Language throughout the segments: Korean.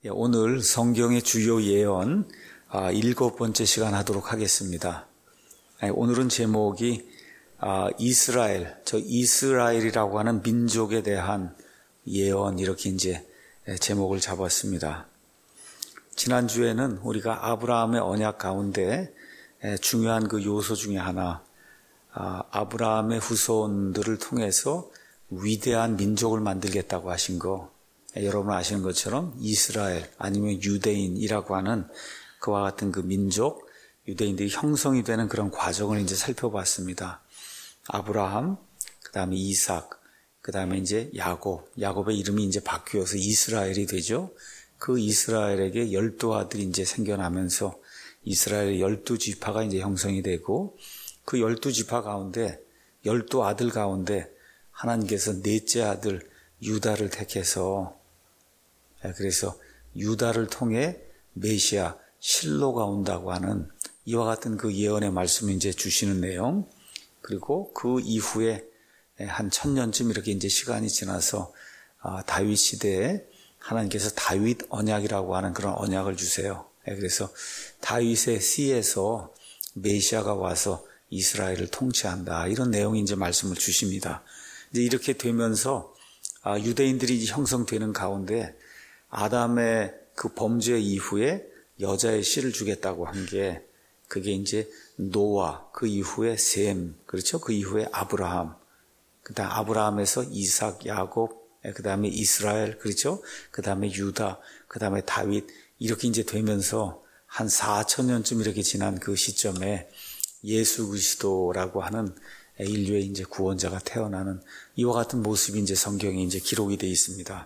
오늘 성경의 주요 예언 7번째 시간 하도록 하겠습니다. 오늘은 제목이 이스라엘, 이스라엘이라고 하는 민족에 대한 예언, 이렇게 이제 제목을 잡았습니다. 지난주에는 우리가 아브라함의 언약 가운데 중요한 그 요소 중에 하나, 아브라함의 후손들을 통해서 위대한 민족을 만들겠다고 하신 거, 여러분 아시는 것처럼 이스라엘 아니면 유대인이라고 하는 그와 같은 그 민족, 유대인들이 형성이 되는 그런 과정을 이제 살펴봤습니다. 아브라함, 그 다음에 이삭, 그 다음에 이제 야곱의 이름이 이제 바뀌어서 이스라엘이 되죠. 그 이스라엘에게 12아들이 이제 생겨나면서 이스라엘의 12지파가 이제 형성이 되고, 그 12지파 가운데 12아들 가운데 하나님께서 넷째 아들 유다를 택해서, 그래서 유다를 통해 메시아 실로가 온다고 하는 이와 같은 그 예언의 말씀을 이제 주시는 내용, 그리고 그 이후에 한 1000년쯤 이렇게 이제 시간이 지나서 다윗 시대에 하나님께서 다윗 언약이라고 하는 그런 언약을 주세요. 그래서 다윗의 씨에서 메시아가 와서 이스라엘을 통치한다, 이런 내용이 이제 말씀을 주십니다. 이제 이렇게 되면서 유대인들이 형성되는 가운데 아담의 그 범죄 이후에 여자의 씨를 주겠다고 한 게, 그게 이제 노아, 그 이후에 셈, 그렇죠? 그 이후에 아브라함, 그 다음 아브라함에서 이삭, 야곱, 그 다음에 이스라엘, 그렇죠? 그 다음에 유다, 그 다음에 다윗, 이렇게 이제 되면서 한 4000년쯤 이렇게 지난 그 시점에 예수 그리스도라고 하는 인류의 이제 구원자가 태어나는 이와 같은 모습이 이제 성경에 이제 기록이 되어 있습니다.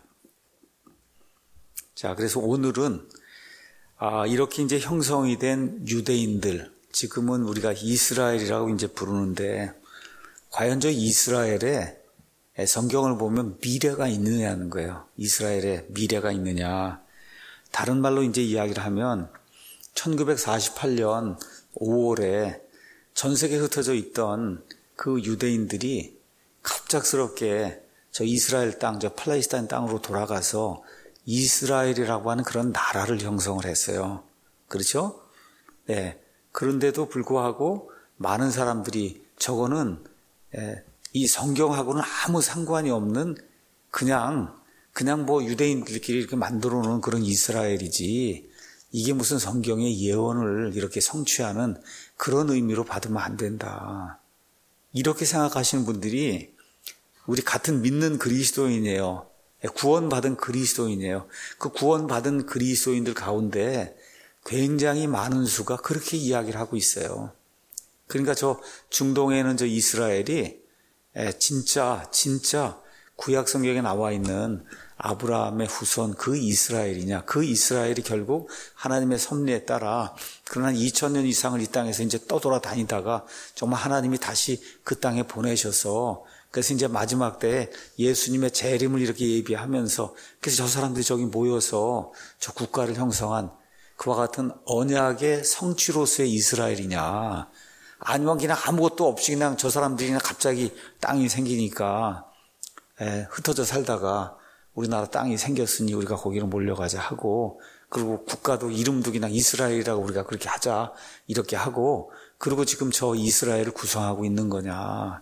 자, 그래서 오늘은 이렇게 이제 형성이 된 유대인들, 지금은 우리가 이스라엘이라고 이제 부르는데, 과연 저 이스라엘에 성경을 보면 미래가 있느냐는 거예요. 이스라엘에 미래가 있느냐. 다른 말로 이제 이야기를 하면 1948년 5월에 전 세계에 흩어져 있던 그 유대인들이 갑작스럽게 저 이스라엘 땅, 저 팔레스타인 땅으로 돌아가서 이스라엘이라고 하는 그런 나라를 형성을 했어요. 그렇죠? 네. 그런데도 불구하고 많은 사람들이 저거는 이 성경하고는 아무 상관이 없는 그냥 뭐 유대인들끼리 이렇게 만들어 놓은 그런 이스라엘이지, 이게 무슨 성경의 예언을 이렇게 성취하는 그런 의미로 받으면 안 된다, 이렇게 생각하시는 분들이 우리 같은 믿는 그리스도인이에요. 구원받은 그리스도인이에요. 그 구원받은 그리스도인들 가운데 굉장히 많은 수가 그렇게 이야기를 하고 있어요. 그러니까 저 중동에는 저 이스라엘이 진짜 구약 성경에 나와 있는 아브라함의 후손 그 이스라엘이냐, 그 이스라엘이 결국 하나님의 섭리에 따라 그러나 2000년 이상을 이 땅에서 이제 떠돌아다니다가 정말 하나님이 다시 그 땅에 보내셔서, 그래서 이제 마지막 때에 예수님의 재림을 이렇게 예비하면서, 그래서 저 사람들이 저기 모여서 저 국가를 형성한 그와 같은 언약의 성취로서의 이스라엘이냐, 아니면 그냥 아무것도 없이 그냥 저 사람들이 그냥 갑자기 땅이 생기니까 흩어져 살다가 우리나라 땅이 생겼으니 우리가 거기로 몰려가자 하고, 그리고 국가도 이름도 그냥 이스라엘이라고 우리가 그렇게 하자 이렇게 하고, 그리고 지금 저 이스라엘을 구성하고 있는 거냐.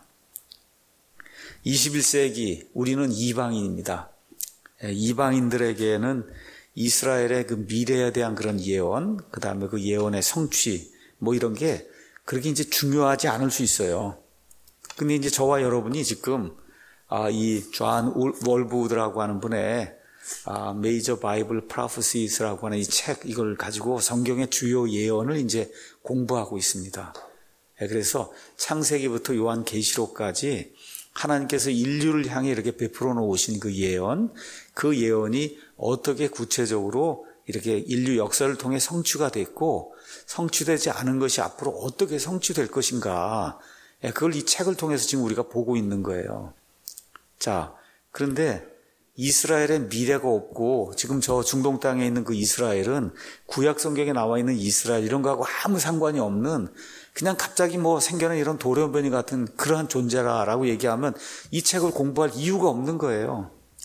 21세기 우리는 이방인입니다. 이방인들에게는 이스라엘의 그 미래에 대한 그런 예언, 그 다음에 그 예언의 성취, 뭐 이런 게 그렇게 이제 중요하지 않을 수 있어요. 근데 이제 저와 여러분이 지금 이 존 월부드라고 하는 분의 메이저 바이블 프로페시스라고 하는 이 책, 이걸 가지고 성경의 주요 예언을 이제 공부하고 있습니다. 그래서 창세기부터 요한계시록까지 하나님께서 인류를 향해 이렇게 베풀어 놓으신 그 예언, 그 예언이 어떻게 구체적으로 이렇게 인류 역사를 통해 성취가 됐고, 성취되지 않은 것이 앞으로 어떻게 성취될 것인가, 그걸 이 책을 통해서 지금 우리가 보고 있는 거예요. 자, 그런데 이스라엘의 미래가 없고, 지금 저 중동 땅에 있는 그 이스라엘은 구약 성경에 나와 있는 이스라엘 이런 거하고 아무 상관이 없는, 그냥 갑자기 뭐 생겨난 이런 돌연변이 같은 그러한 존재라라고 얘기하면 이 책을 공부할 이유가 없는 거예요.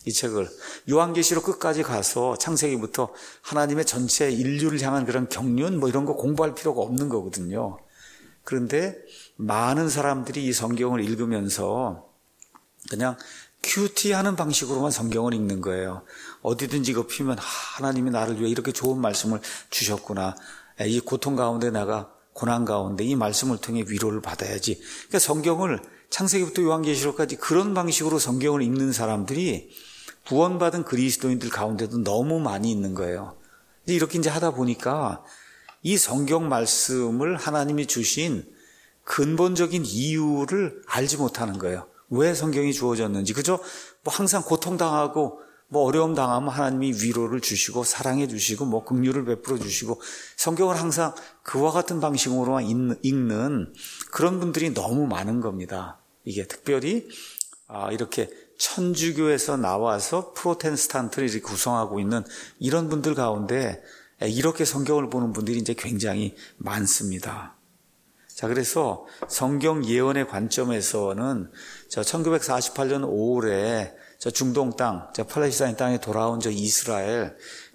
이 책을. 요한계시록 끝까지 가서 창세기부터 하나님의 전체 인류를 향한 그런 경륜 뭐 이런 거 공부할 필요가 없는 거거든요. 그런데 많은 사람들이 이 성경을 읽으면서 그냥 큐티하는 방식으로만 성경을 읽는 거예요. 어디든지 이거 피면 하나님이 나를 위해 이렇게 좋은 말씀을 주셨구나. 이 고통 가운데 내가 고난 가운데 이 말씀을 통해 위로를 받아야지. 그러니까 성경을 창세기부터 요한계시록까지 그런 방식으로 성경을 읽는 사람들이 구원받은 그리스도인들 가운데도 너무 많이 있는 거예요. 이렇게 이제 하다 보니까 이 성경 말씀을 하나님이 주신 근본적인 이유를 알지 못하는 거예요. 왜 성경이 주어졌는지. 그저 뭐 항상 고통당하고 뭐 어려움 당하면 하나님이 위로를 주시고 사랑해 주시고 뭐 긍휼을 베풀어 주시고 성경을 항상 그와 같은 방식으로만 읽는 그런 분들이 너무 많은 겁니다. 이게 특별히 이렇게 천주교에서 나와서 프로테스탄트를 이렇게 구성하고 있는 이런 분들 가운데 이렇게 성경을 보는 분들이 이제 굉장히 많습니다. 자, 그래서 성경 예언의 관점에서는 1948년 5월에 중동 땅, 팔레스타인 땅에 돌아온 이스라엘에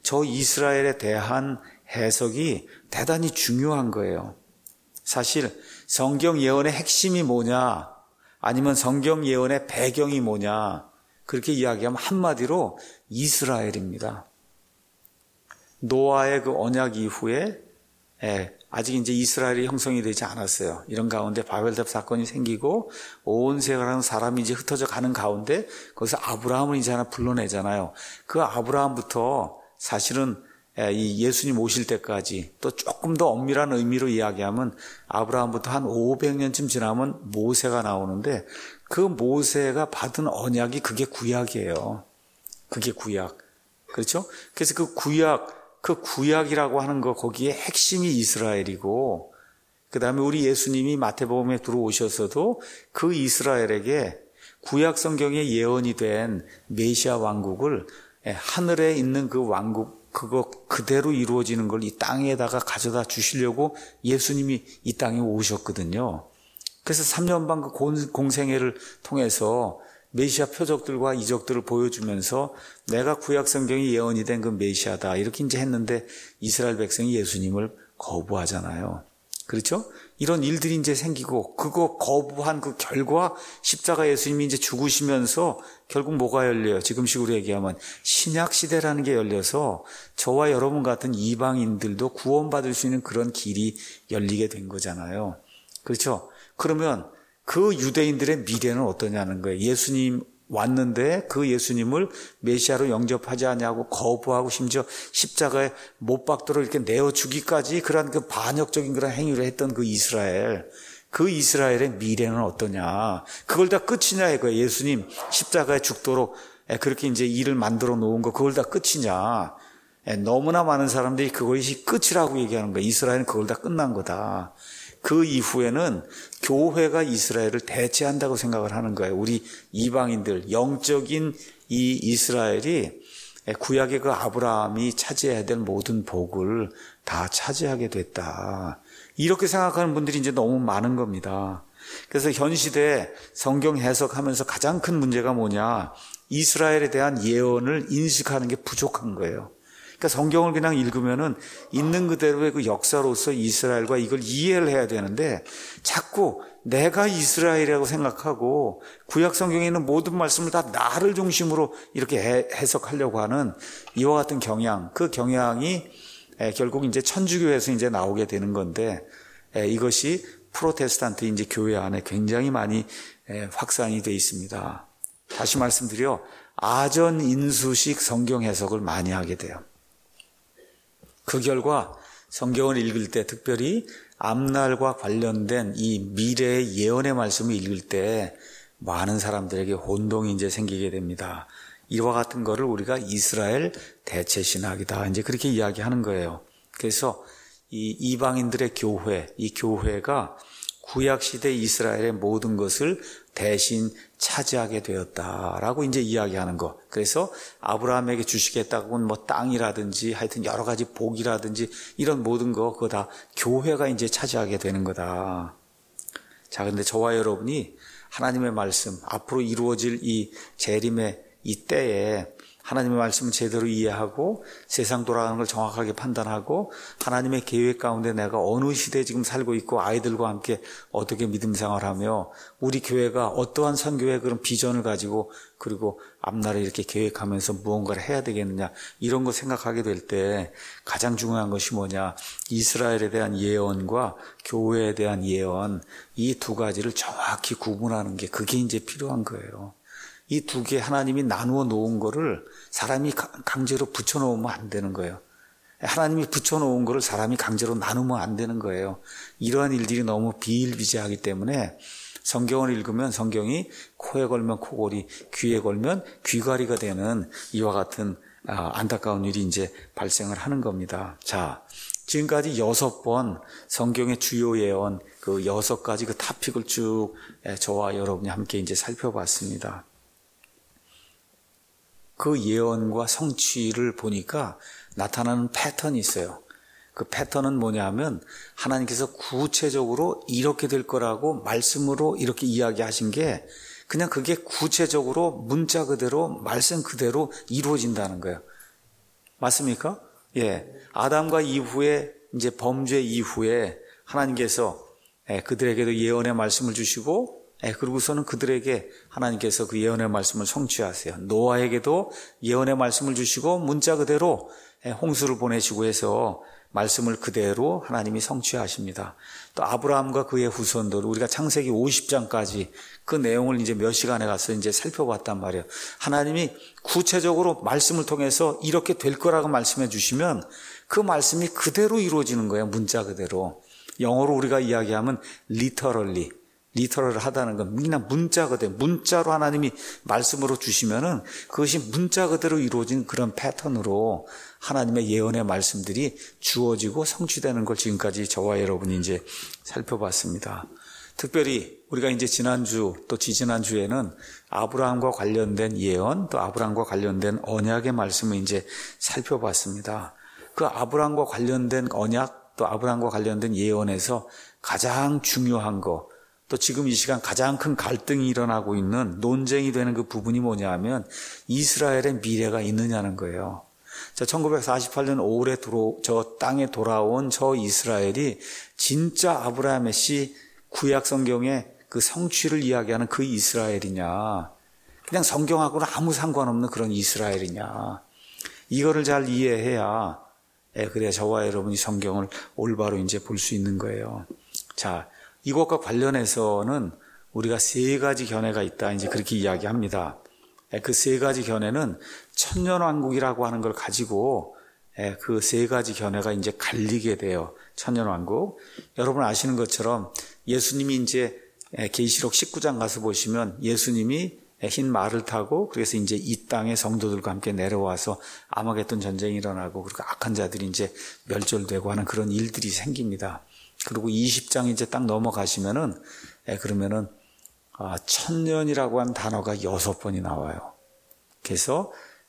대한 해석이 대단히 중요한 거예요. 사실 성경 예언의 핵심이 뭐냐, 아니면 성경 예언의 배경이 뭐냐, 그렇게 이야기하면 한마디로 이스라엘입니다. 노아의 그 언약 이후에 아직 이제 이스라엘이 형성이 되지 않았어요. 이런 가운데 바벨탑 사건이 생기고 온 세계라는 사람이 이제 흩어져 가는 가운데 거기서 아브라함을 이제 하나 불러내잖아요. 그 아브라함부터 사실은 이 예수님 오실 때까지 또 조금 더 엄밀한 의미로 이야기하면 아브라함부터 한 500년쯤 지나면 모세가 나오는데 그 모세가 받은 언약이 그게 구약이에요. 그게 구약. 그렇죠? 그래서 그 구약이라고 하는 거 거기에 핵심이 이스라엘이고 그 다음에 우리 예수님이 마태복음에 들어오셔서도 그 이스라엘에게 구약 성경에 예언이 된 메시아 왕국을 하늘에 있는 그 왕국 그거 그대로 이루어지는 걸 이 땅에다가 가져다 주시려고 예수님이 이 땅에 오셨거든요. 그래서 3년 반 그 공생애를 통해서 메시아 표적들과 이적들을 보여주면서 내가 구약 성경이 예언이 된 그 메시아다 이렇게 이제 했는데 이스라엘 백성이 예수님을 거부하잖아요. 그렇죠? 이런 일들이 이제 생기고 그거 거부한 그 결과 십자가 예수님이 이제 죽으시면서 결국 뭐가 열려요? 지금식으로 얘기하면 신약 시대라는 게 열려서 저와 여러분 같은 이방인들도 구원받을 수 있는 그런 길이 열리게 된 거잖아요. 그렇죠? 그러면 그 유대인들의 미래는 어떠냐는 거예요. 예수님 왔는데 그 예수님을 메시아로 영접하지 않냐고 거부하고 심지어 십자가에 못 박도록 이렇게 내어 주기까지 그런 그 반역적인 그런 행위를 했던 그 이스라엘의 미래는 어떠냐. 그걸 다 끝이냐 이거예요. 예수님 십자가에 죽도록 그렇게 이제 일을 만들어 놓은 거 그걸 다 끝이냐. 너무나 많은 사람들이 그것이 끝이라고 얘기하는 거예요. 이스라엘은 그걸 다 끝난 거다. 그 이후에는 교회가 이스라엘을 대체한다고 생각을 하는 거예요. 우리 이방인들, 영적인 이 이스라엘이 구약의 그 아브라함이 차지해야 될 모든 복을 다 차지하게 됐다. 이렇게 생각하는 분들이 이제 너무 많은 겁니다. 그래서 현 시대에 성경 해석하면서 가장 큰 문제가 뭐냐? 이스라엘에 대한 예언을 인식하는 게 부족한 거예요. 그러니까 성경을 그냥 읽으면은 있는 그대로의 그 역사로서 이스라엘과 이걸 이해를 해야 되는데 자꾸 내가 이스라엘이라고 생각하고 구약 성경에 있는 모든 말씀을 다 나를 중심으로 이렇게 해석하려고 하는 이와 같은 경향, 그 경향이 결국 이제 천주교에서 이제 나오게 되는 건데 이것이 프로테스탄트 이제 교회 안에 굉장히 많이 확산이 되어 있습니다. 다시 말씀드려 아전 인수식 성경 해석을 많이 하게 돼요. 그 결과 성경을 읽을 때 특별히 앞날과 관련된 이 미래의 예언의 말씀을 읽을 때 많은 사람들에게 혼동이 이제 생기게 됩니다. 이와 같은 거를 우리가 이스라엘 대체 신학이다. 이제 그렇게 이야기하는 거예요. 그래서 이 이방인들의 교회, 이 교회가 구약시대 이스라엘의 모든 것을 대신 차지하게 되었다라고 이제 이야기하는 거. 그래서 아브라함에게 주시겠다고는 뭐 땅이라든지 하여튼 여러 가지 복이라든지 이런 모든 거 그거 다 교회가 이제 차지하게 되는 거다. 자, 근데 저와 여러분이 하나님의 말씀 앞으로 이루어질 이 재림의 이 때에 하나님의 말씀을 제대로 이해하고 세상 돌아가는 걸 정확하게 판단하고 하나님의 계획 가운데 내가 어느 시대에 지금 살고 있고 아이들과 함께 어떻게 믿음 생활하며 우리 교회가 어떠한 선교의 그런 비전을 가지고 그리고 앞날에 이렇게 계획하면서 무언가를 해야 되겠느냐 이런 거 생각하게 될 때 가장 중요한 것이 뭐냐, 이스라엘에 대한 예언과 교회에 대한 예언, 이 두 가지를 정확히 구분하는 게 그게 이제 필요한 거예요. 이 두 개 하나님이 나누어 놓은 거를 사람이 강제로 붙여놓으면 안 되는 거예요. 하나님이 붙여놓은 거를 사람이 강제로 나누면 안 되는 거예요. 이러한 일들이 너무 비일비재하기 때문에 성경을 읽으면 성경이 코에 걸면 코골이, 귀에 걸면 귀가리가 되는 이와 같은 안타까운 일이 이제 발생을 하는 겁니다. 자, 지금까지 6번 성경의 주요 예언, 그 6가지 그 토픽을 쭉 저와 여러분이 함께 이제 살펴봤습니다. 그 예언과 성취를 보니까 나타나는 패턴이 있어요. 그 패턴은 뭐냐 하면 하나님께서 구체적으로 이렇게 될 거라고 말씀으로 이렇게 이야기하신 게 그냥 그게 구체적으로 문자 그대로 말씀 그대로 이루어진다는 거예요. 맞습니까? 예. 아담과 이후에 이제 범죄 이후에 하나님께서 그들에게도 예언의 말씀을 주시고 그리고서는 그들에게 하나님께서 그 예언의 말씀을 성취하세요. 노아에게도 예언의 말씀을 주시고 문자 그대로 홍수를 보내시고 해서 말씀을 그대로 하나님이 성취하십니다. 또 아브라함과 그의 후손들, 우리가 창세기 50장까지 그 내용을 이제 몇 시간에 가서 이제 살펴봤단 말이에요. 하나님이 구체적으로 말씀을 통해서 이렇게 될 거라고 말씀해 주시면 그 말씀이 그대로 이루어지는 거예요. 문자 그대로. 영어로 우리가 이야기하면 literally 하다는 건 그냥 문자 그대로, 문자로 하나님이 말씀으로 주시면은 그것이 문자 그대로 이루어진 그런 패턴으로 하나님의 예언의 말씀들이 주어지고 성취되는 걸 지금까지 저와 여러분이 이제 살펴봤습니다. 특별히 우리가 이제 지난주 또 지지난주에는 아브라함과 관련된 예언 또 아브라함과 관련된 언약의 말씀을 이제 살펴봤습니다. 그 아브라함과 관련된 언약 또 아브라함과 관련된 예언에서 가장 중요한 거, 또 지금 이 시간 가장 큰 갈등이 일어나고 있는 논쟁이 되는 그 부분이 뭐냐 하면 이스라엘의 미래가 있느냐는 거예요. 자, 1948년 5월에 저 땅에 돌아온 저 이스라엘이 진짜 아브라함의 씨 구약 성경의 그 성취를 이야기하는 그 이스라엘이냐, 그냥 성경하고는 아무 상관없는 그런 이스라엘이냐, 이거를 잘 이해해야 그래야 저와 여러분이 성경을 올바로 이제 볼 수 있는 거예요. 자, 이것과 관련해서는 우리가 3가지 견해가 있다, 이제 그렇게 이야기합니다. 그 3가지 견해는 천년왕국이라고 하는 걸 가지고 그 3가지 견해가 이제 갈리게 돼요. 천년왕국. 여러분 아시는 것처럼 예수님이 이제 계시록 19장 가서 보시면 예수님이 흰 말을 타고 그래서 이제 이 땅의 성도들과 함께 내려와서 아마겟돈 전쟁이 일어나고 그리고 악한 자들이 이제 멸절되고 하는 그런 일들이 생깁니다. 그리고 20장 이제 딱 넘어가시면은 그러면은 천년이라고 한 단어가 6번이 나와요. 그래서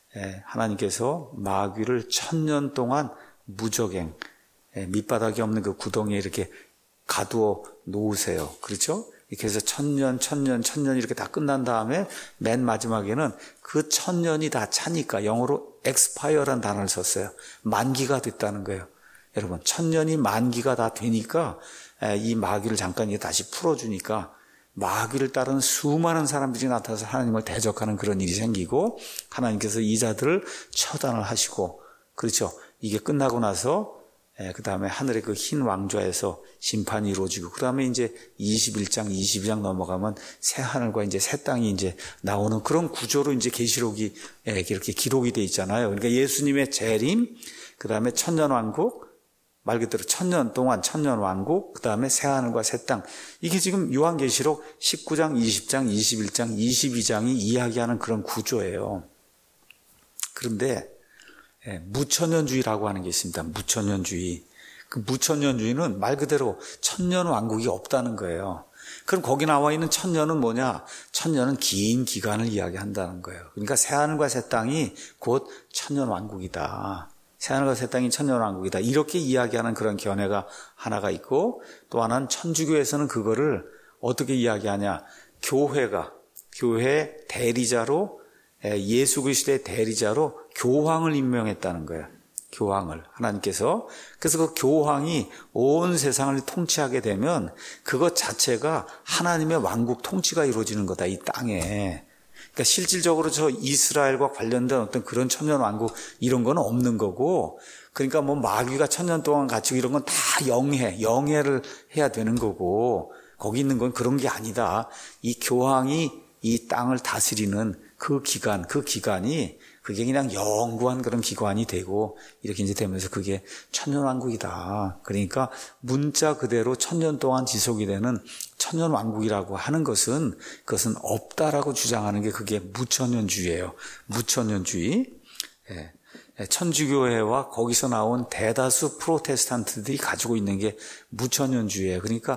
하나님께서 마귀를 1000년 동안 무적행, 밑바닥이 없는 그 구덩이에 이렇게 가두어 놓으세요. 그렇죠? 그래서 1000년 이렇게 다 끝난 다음에 맨 마지막에는 그 1000년이 다 차니까 영어로 expire란 단어를 썼어요. 만기가 됐다는 거예요. 여러분, 1000년이 만기가 다 되니까 이 마귀를 잠깐 다시 풀어주니까 마귀를 따르는 수많은 사람들이 나타나서 하나님을 대적하는 그런 일이 생기고 하나님께서 이 자들을 처단을 하시고, 그렇죠. 이게 끝나고 나서 그 다음에 하늘의 그 흰 왕좌에서 심판이 이루어지고 그 다음에 이제 21장, 22장 넘어가면 새 하늘과 이제 새 땅이 이제 나오는 그런 구조로 이제 계시록이 이렇게 기록이 돼 있잖아요. 그러니까 예수님의 재림, 그 다음에 천년왕국, 말 그대로 1000년 동안 천년왕국, 그 다음에 새하늘과 새 땅. 이게 지금 요한계시록 19장, 20장, 21장, 22장이 이야기하는 그런 구조예요. 그런데 무천년주의라고 하는 게 있습니다. 무천년주의. 그 무천년주의는 말 그대로 천년왕국이 없다는 거예요. 그럼 거기 나와 있는 천년은 뭐냐? 천년은 긴 기간을 이야기한다는 거예요. 그러니까 새하늘과 새 땅이 곧 천년왕국이다. 새하늘과 새 땅이 천년왕국이다. 이렇게 이야기하는 그런 견해가 하나가 있고, 또 하나는 천주교에서는 그거를 어떻게 이야기하냐. 교회 대리자로 예수 그리스도의 대리자로 교황을 임명했다는 거예요. 교황을 하나님께서. 그래서 그 교황이 온 세상을 통치하게 되면 그것 자체가 하나님의 왕국 통치가 이루어지는 거다, 이 땅에. 그러니까 실질적으로 저 이스라엘과 관련된 어떤 그런 천년 왕국 이런 건 없는 거고, 그러니까 뭐 마귀가 천년 동안 갇히고 이런 건 다 영해를 해야 되는 거고, 거기 있는 건 그런 게 아니다. 이 교황이 이 땅을 다스리는 그 기간이 그게 그냥 영구한 그런 기관이 되고 이렇게 이제 되면서 그게 천년왕국이다. 그러니까 문자 그대로 천년 동안 지속이 되는 천년왕국이라고 하는 것은 그것은 없다라고 주장하는 게 그게 무천년주의예요. 무천년주의. 천주교회와 거기서 나온 대다수 프로테스탄트들이 가지고 있는 게 무천년주의예요. 그러니까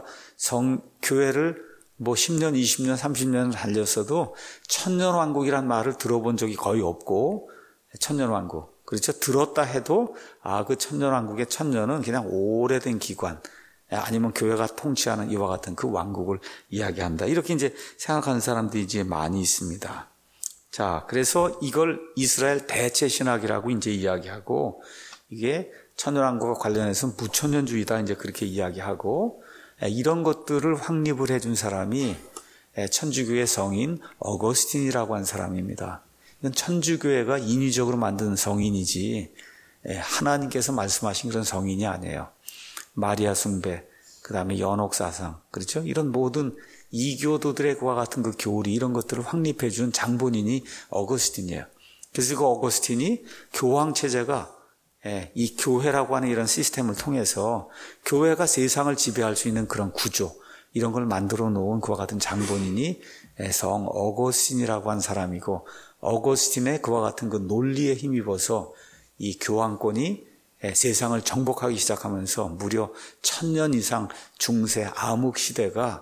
교회를 뭐 10년, 20년, 30년을 달렸어도 천년왕국이란 말을 들어본 적이 거의 없고, 천년왕국. 그렇죠? 들었다 해도 그 천년왕국의 천년은 그냥 오래된 기관, 아니면 교회가 통치하는 이와 같은 그 왕국을 이야기한다. 이렇게 이제 생각하는 사람들이 이제 많이 있습니다. 자, 그래서 이걸 이스라엘 대체 신학이라고 이제 이야기하고, 이게 천년왕국과 관련해서 무천년주의다 이제 그렇게 이야기하고, 이런 것들을 확립을 해준 사람이 천주교의 성인 어거스틴이라고 한 사람입니다. 이건 천주교회가 인위적으로 만든 성인이지 하나님께서 말씀하신 그런 성인이 아니에요. 마리아 숭배, 그 다음에 연옥사상, 그렇죠? 이런 모든 이교도들의 그와 같은 그 교리 이런 것들을 확립해 준 장본인이 어거스틴이에요. 그래서 그 어거스틴이 교황체제가 이 교회라고 하는 이런 시스템을 통해서 교회가 세상을 지배할 수 있는 그런 구조 이런 걸 만들어 놓은 그와 같은 장본인이 성 어거스틴이라고 한 사람이고, 어거스틴의 그와 같은 그 논리에 힘입어서 이 교황권이 세상을 정복하기 시작하면서 무려 1000년 이상 중세 암흑 시대가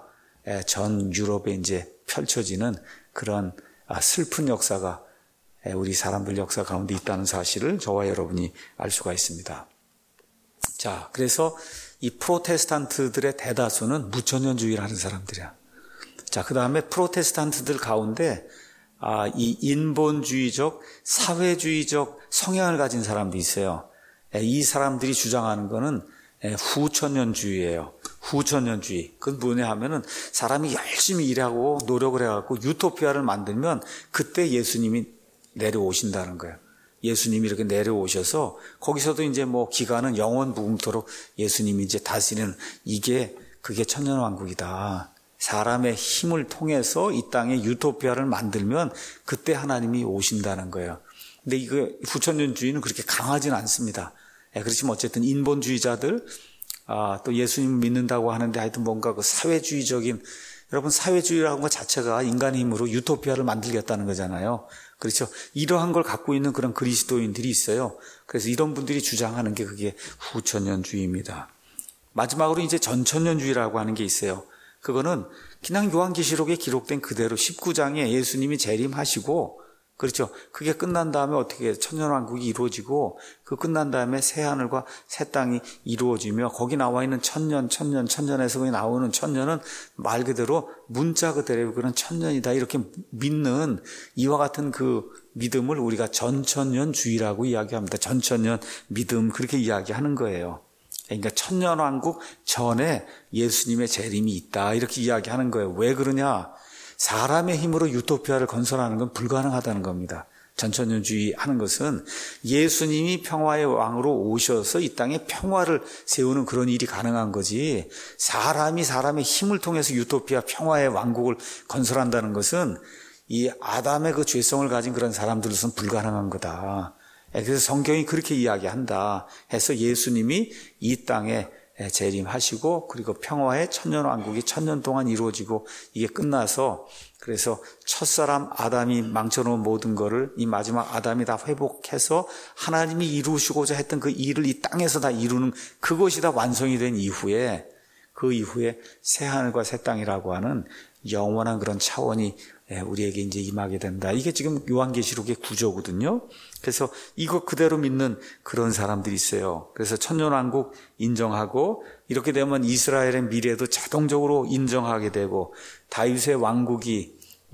전 유럽에 이제 펼쳐지는 그런 슬픈 역사가 우리 사람들 역사 가운데 있다는 사실을 저와 여러분이 알 수가 있습니다. 자, 그래서 이 프로테스탄트들의 대다수는 무천년주의를 하는 사람들이야. 자, 그 다음에 프로테스탄트들 가운데 이 인본주의적, 사회주의적 성향을 가진 사람도 있어요. 이 사람들이 주장하는 거는 후천년주의예요. 후천년주의. 그건 뭐냐 하면은 사람이 열심히 일하고 노력을 해갖고 유토피아를 만들면 그때 예수님이 내려오신다는 거예요. 예수님이 이렇게 내려오셔서 거기서도 이제 뭐 기간은 영원 무궁토록 예수님이 이제 다스리는 그게 천년왕국이다. 사람의 힘을 통해서 이 땅에 유토피아를 만들면 그때 하나님이 오신다는 거예요. 근데 이거 후천년주의는 그렇게 강하지는 않습니다. 그렇지만 어쨌든 인본주의자들 또 예수님을 믿는다고 하는데 하여튼 뭔가 그 사회주의적인, 여러분 사회주의라는 것 자체가 인간의 힘으로 유토피아를 만들겠다는 거잖아요. 그렇죠. 이러한 걸 갖고 있는 그런 그리스도인들이 있어요. 그래서 이런 분들이 주장하는 게 그게 후천년주의입니다. 마지막으로 이제 전천년주의라고 하는 게 있어요. 그거는 그냥 요한계시록에 기록된 그대로 19장에 예수님이 재림하시고, 그렇죠. 그게 끝난 다음에 어떻게 천년왕국이 이루어지고 그 끝난 다음에 새하늘과 새 땅이 이루어지며 거기 나와 있는 천년에서 거기 나오는 천년은 말 그대로 문자 그대로 그런 천년이다 이렇게 믿는 이와 같은 그 믿음을 우리가 전천년주의라고 이야기합니다. 전천년 믿음 그렇게 이야기하는 거예요. 그러니까 천년왕국 전에 예수님의 재림이 있다 이렇게 이야기하는 거예요. 왜 그러냐? 사람의 힘으로 유토피아를 건설하는 건 불가능하다는 겁니다. 전천년주의 하는 것은 예수님이 평화의 왕으로 오셔서 이 땅에 평화를 세우는 그런 일이 가능한 거지, 사람이 사람의 힘을 통해서 유토피아 평화의 왕국을 건설한다는 것은 이 아담의 그 죄성을 가진 그런 사람들로서는 불가능한 거다. 그래서 성경이 그렇게 이야기한다 해서 예수님이 이 땅에 재림하시고 그리고 평화의 천년왕국이 1000년 동안 이루어지고 이게 끝나서 그래서 첫사람 아담이 망쳐놓은 모든 거를 이 마지막 아담이 다 회복해서 하나님이 이루시고자 했던 그 일을 이 땅에서 다 이루는 그것이 다 완성이 된 이후에 그 이후에 새하늘과 새 땅이라고 하는 영원한 그런 차원이 우리에게 이제 임하게 된다. 이게 지금 요한계시록의 구조거든요. 그래서 이거 그대로 믿는 그런 사람들이 있어요. 그래서 천년왕국 인정하고 이렇게 되면 이스라엘의 미래도 자동적으로 인정하게 되고 다윗의 왕국이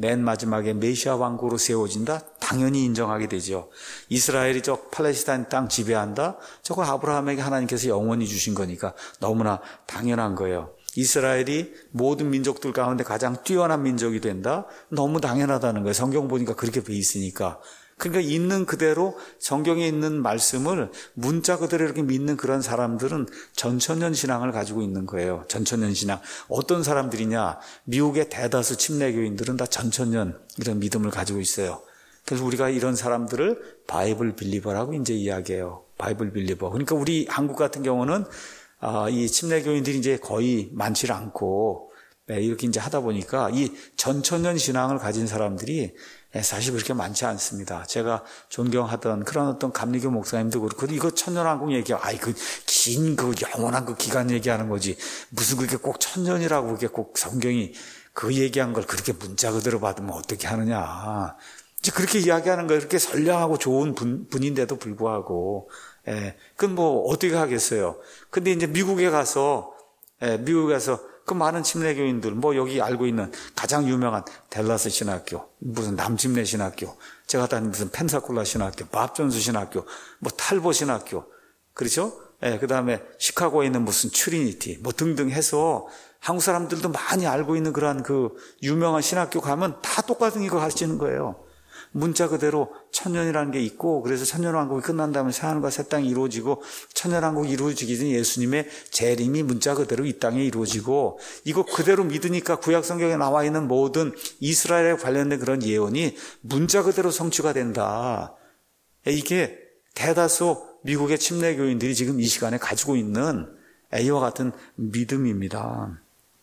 맨 마지막에 메시아 왕국으로 세워진다? 당연히 인정하게 되죠. 이스라엘이 저 팔레스타인 땅 지배한다? 저거 아브라함에게 하나님께서 영원히 주신 거니까 너무나 당연한 거예요. 이스라엘이 모든 민족들 가운데 가장 뛰어난 민족이 된다? 너무 당연하다는 거예요. 성경 보니까 그렇게 돼 있으니까. 그러니까 있는 그대로 성경에 있는 말씀을 문자 그대로 이렇게 믿는 그런 사람들은 전천년 신앙을 가지고 있는 거예요. 전천년 신앙. 어떤 사람들이냐? 미국의 대다수 침례교인들은 다 전천년 이런 믿음을 가지고 있어요. 그래서 우리가 이런 사람들을 바이블 빌리버라고 이제 이야기해요. 바이블 빌리버. 그러니까 우리 한국 같은 경우는 이 침례교인들이 이제 거의 많지 않고 이렇게 이제 하다 보니까 이 전천년 신앙을 가진 사람들이 사실 그렇게 많지 않습니다. 제가 존경하던 그런 어떤 감리교 목사님도 그렇고 이거 천년왕국 얘기하고 긴 영원한 그 기간 얘기하는 거지 무슨 그렇게 꼭 천년이라고 그렇게 꼭 성경이 그 얘기한 걸 그렇게 문자 그대로 받으면 어떻게 하느냐. 이제 그렇게 이야기하는 거예요. 그렇게 선량하고 좋은 분인데도 불구하고 그건 뭐 어떻게 하겠어요. 근데 이제 미국에 가서 그 많은 침례교인들, 여기 알고 있는 가장 유명한 댈러스 신학교, 무슨 남침례 신학교, 제가 다닌 무슨 펜사콜라 신학교, 밥존스 신학교, 탈보 신학교, 그렇죠? 그 다음에 시카고에 있는 무슨 트리니티, 등등 해서 한국 사람들도 많이 알고 있는 그러한 그 유명한 신학교 가면 다 똑같은 이거 가르치는 거예요. 문자 그대로 천년이라는 게 있고 그래서 천년왕국이 끝난 다음에 새하늘과 새 땅이 이루어지고 천년왕국이 이루어지기 전에 예수님의 재림이 문자 그대로 이 땅에 이루어지고 이거 그대로 믿으니까 구약성경에 나와 있는 모든 이스라엘에 관련된 그런 예언이 문자 그대로 성취가 된다. 이게 대다수 미국의 침례교인들이 지금 이 시간에 가지고 있는 이와 같은 믿음입니다.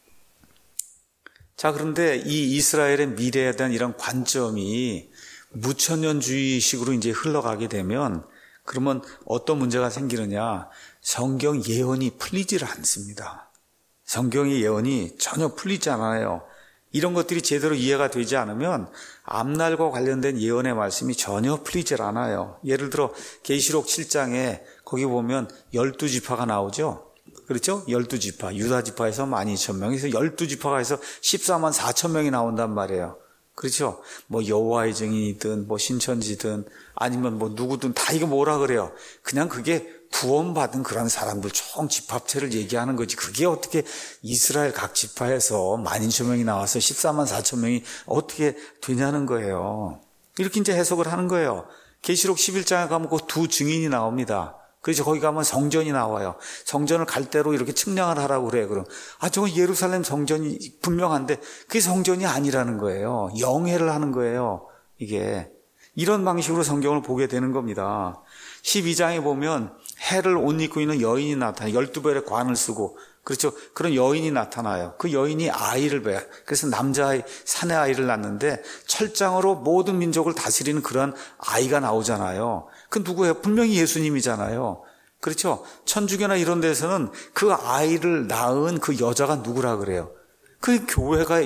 자, 그런데 이 이스라엘의 미래에 대한 이런 관점이 무천년주의식으로 이제 흘러가게 되면 그러면 어떤 문제가 생기느냐? 성경 예언이 풀리질 않습니다. 성경의 예언이 전혀 풀리지 않아요. 이런 것들이 제대로 이해가 되지 않으면 앞날과 관련된 예언의 말씀이 전혀 풀리질 않아요. 예를 들어 계시록 7장에 거기 보면 12지파가 나오죠. 그렇죠? 12지파. 유다 지파에서 12,000명에서 12지파가 해서 14만 4천 명이 나온단 말이에요. 그렇죠? 여호와의 증인이든 신천지든 아니면 누구든 다 이거 뭐라 그래요? 그냥 그게 구원받은 그런 사람들 총 집합체를 얘기하는 거지. 그게 어떻게 이스라엘 각 지파에서 12,000명이 나와서 14만 4천 명이 어떻게 되냐는 거예요. 이렇게 이제 해석을 하는 거예요. 계시록 11장에 가면 그 두 증인이 나옵니다. 그래서 거기 가면 성전이 나와요. 성전을 갈대로 이렇게 측량을 하라고 그래요. 그럼 저건 예루살렘 성전이 분명한데 그게 성전이 아니라는 거예요. 영해를 하는 거예요. 이게 이런 방식으로 성경을 보게 되는 겁니다. 12장에 보면 해를 옷 입고 있는 여인이 나타나요. 12별의 관을 쓰고 그렇죠. 그런 여인이 나타나요. 그 여인이 아이를 배요. 그래서 남자아이, 사내 아이를 낳는데 철장으로 모든 민족을 다스리는 그런 아이가 나오잖아요. 그 누구예요? 분명히 예수님이잖아요. 그렇죠. 천주교나 이런 데서는 그 아이를 낳은 그 여자가 누구라 그래요? 그 교회가